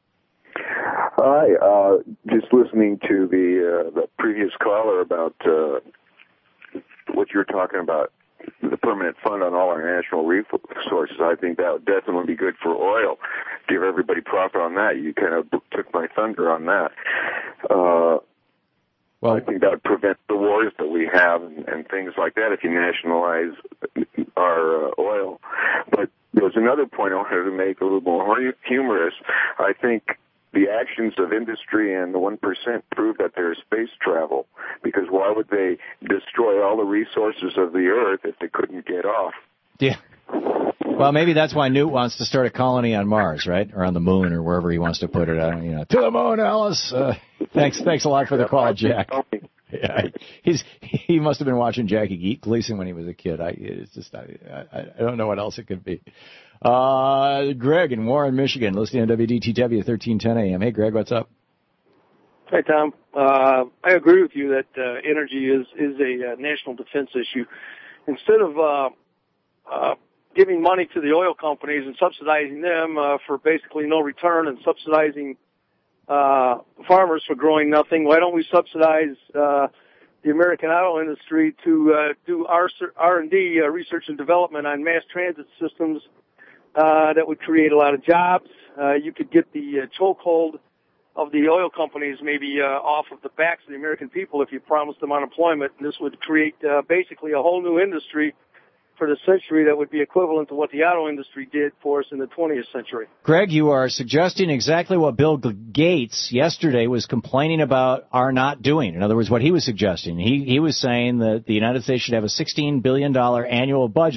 Hi, uh, just listening to the uh, the previous caller about uh, what you're talking about, the permanent fund on all our national resources. I think that would definitely be good for oil. Give everybody profit on that. You kind of took my thunder on that. Uh, well, I think that would prevent the wars that we have and, and things like that if you nationalize our uh, oil. But there was another point I wanted to make, a little more humorous. I think the actions of industry and the one percent prove that there is space travel, because why would they destroy all the resources of the Earth if they couldn't get off? Yeah. Well, maybe that's why Newt wants to start a colony on Mars, right? Or on the moon, or wherever he wants to put it. Uh, you know, to the moon, Alice. Uh, thanks, thanks a lot for the call, Jack. Yeah, he's he must have been watching Jackie Gleason when he was a kid. I it's just I, I I don't know what else it could be. Uh, Greg in Warren, Michigan, listening on W D T W thirteen ten A M. Hey, Greg, what's up? Hi, Tom. Uh, I agree with you that uh, energy is is a uh, national defense issue. Instead of uh, uh, giving money to the oil companies and subsidizing them uh, for basically no return and subsidizing uh, farmers for growing nothing, why don't we subsidize uh, the American auto industry to uh, do R and D, uh, research and development on mass transit systems uh, that would create a lot of jobs? Uh, you could get the uh, chokehold of the oil companies maybe uh, off of the backs of the American people if you promised them unemployment. And this would create uh, basically a whole new industry for the century that would be equivalent to what the auto industry did for us in the twentieth century. Greg, you are suggesting exactly what Bill Gates yesterday was complaining about our not doing. In other words, what he was suggesting. He, he was saying that the United States should have a sixteen billion dollars annual budget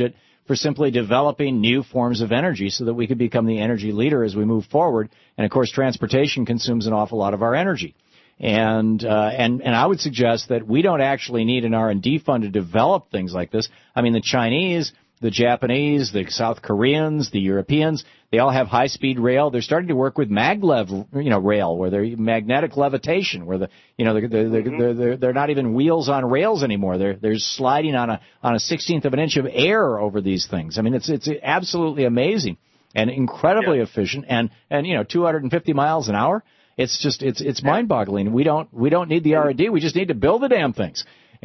for simply developing new forms of energy so that we could become the energy leader as we move forward. And, of course, transportation consumes an awful lot of our energy. And, uh, and, and I would suggest that we don't actually need an R and D fund to develop things like this. I mean, the Chinese, the Japanese, the South Koreans, the Europeans, they all have high-speed rail. They're starting to work with maglev, you know, rail, where they're magnetic levitation, where the, you know, they're, they're, they're, they're, they're not even wheels on rails anymore. They're, they're sliding on a, on a sixteenth of an inch of air over these things. I mean, it's, it's absolutely amazing and incredibly yeah. efficient and, and, you know, two hundred fifty miles an hour. It's just, it's, it's mind-boggling. We don't, we don't need the R and D. We just need to build the damn things.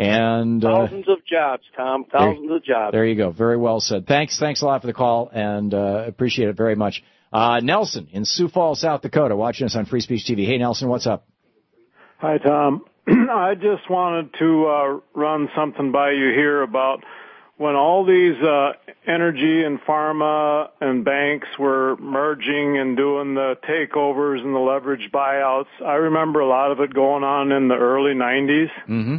And uh, thousands of jobs, Tom. Thousands there, of jobs. There you go. Very well said. Thanks. Thanks a lot for the call, and uh, appreciate it very much. Uh, Nelson in Sioux Falls, South Dakota, watching us on Free Speech T V. Hey, Nelson, what's up? Hi, Tom. I just wanted to uh, run something by you here about when all these uh, energy and pharma and banks were merging and doing the takeovers and the leverage buyouts. I remember a lot of it going on in the early nineties. Mm-hmm.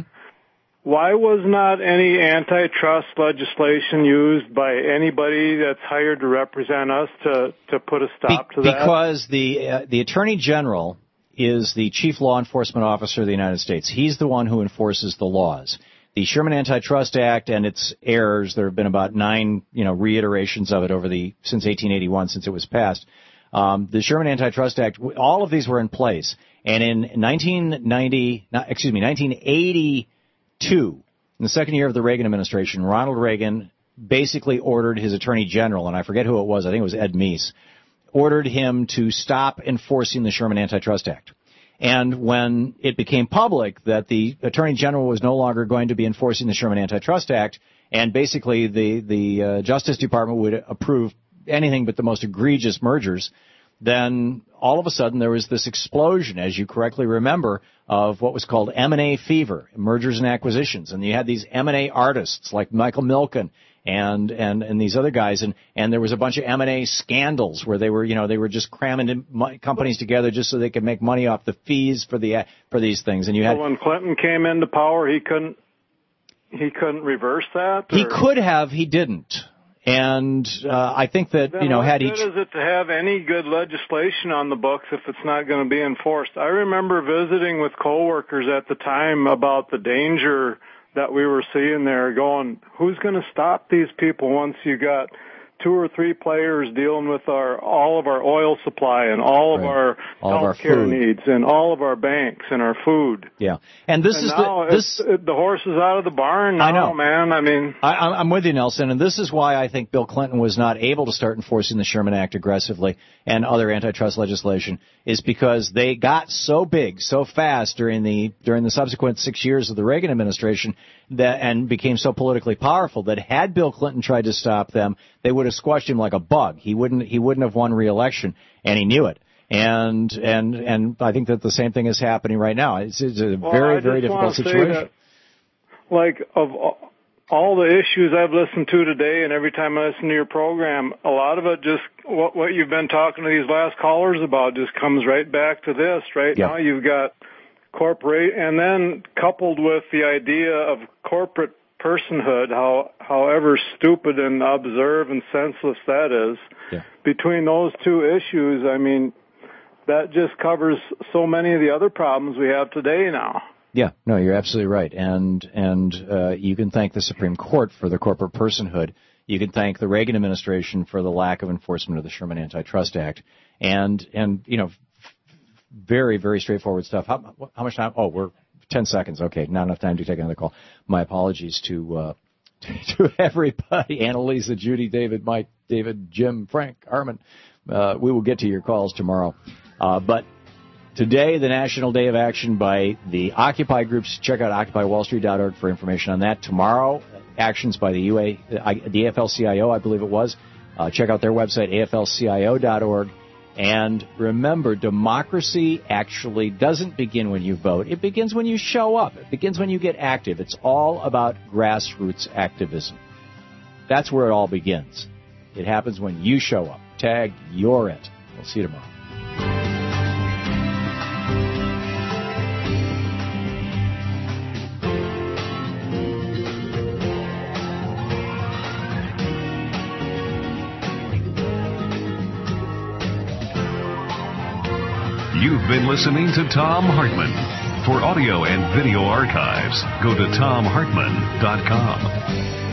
Why was not any antitrust legislation used by anybody that's hired to represent us to, to put a stop Be- to that? Because the uh, the Attorney General is the chief law enforcement officer of the United States. He's the one who enforces the laws. The Sherman Antitrust Act and its errors, there have been about nine, you know, reiterations of it over the since eighteen eighty-one, since it was passed. Um, the Sherman Antitrust Act, all of these were in place. And in nineteen ninety, not, excuse me, nineteen eighty-two, in the second year of the Reagan administration, Ronald Reagan basically ordered his Attorney General, and I forget who it was, I think it was Ed Meese, ordered him to stop enforcing the Sherman Antitrust Act. And when it became public that the Attorney General was no longer going to be enforcing the Sherman Antitrust Act, and basically the, the uh, Justice Department would approve anything but the most egregious mergers, then all of a sudden there was this explosion, as you correctly remember, of what was called M and A fever, mergers and acquisitions. And you had these M and A artists like Michael Milken and, and, and these other guys. And, and there was a bunch of M and A scandals where they were, you know, they were just cramming companies together just so they could make money off the fees for the, for these things. And you had. So when Clinton came into power, he couldn't, he couldn't reverse that? Or? He could have, he didn't. And uh, I think that, then you know, had he... What good is it to have any good legislation on the books if it's not going to be enforced? I remember visiting with coworkers at the time about the danger that we were seeing there, going, who's going to stop these people once you got two or three players dealing with our all of our oil supply and all of right. our health care needs and all of our banks and our food? Yeah, and this and is now the this the horse is out of the barn now, I know. man. I mean, I, I'm with you, Nelson, and this is why I think Bill Clinton was not able to start enforcing the Sherman Act aggressively and other antitrust legislation, is because they got so big so fast during the during the subsequent six years of the Reagan administration that and became so politically powerful that had Bill Clinton tried to stop them, they would have squashed him like a bug. He wouldn't he wouldn't have won re-election, and he knew it. And and and I think that the same thing is happening right now. It's, it's a well, I very just very difficult situation. That, like of all the issues I've listened to today, and every time I listen to your program, a lot of it just what what you've been talking to these last callers about just comes right back to this. Right yeah. now, you've got corporate, and then coupled with the idea of corporate personhood, how however stupid and absurd and senseless that is. Yeah. Between those two issues, I mean, that just covers so many of the other problems we have today now. Yeah, no, you're absolutely right. And and uh, you can thank the Supreme Court for the corporate personhood. You can thank the Reagan administration for the lack of enforcement of the Sherman Antitrust Act. And, and you know, very, very straightforward stuff. How, how much time? Oh, we're ten seconds. Okay, not enough time to take another call. My apologies to uh, to everybody. Annalisa, Judy, David, Mike, David, Jim, Frank, Armin. Uh, we will get to your calls tomorrow. Uh, but today, the National Day of Action by the Occupy groups. Check out occupy wall street dot org for information on that. Tomorrow, actions by the U A, the A F L C I O, I believe it was. Uh, check out their website, A F L C I O dot org. And remember, democracy actually doesn't begin when you vote. It begins when you show up. It begins when you get active. It's all about grassroots activism. That's where it all begins. It happens when you show up. Tag, you're it. We'll see you tomorrow. You've been listening to Thom Hartmann. For audio and video archives, go to thom hartmann dot com.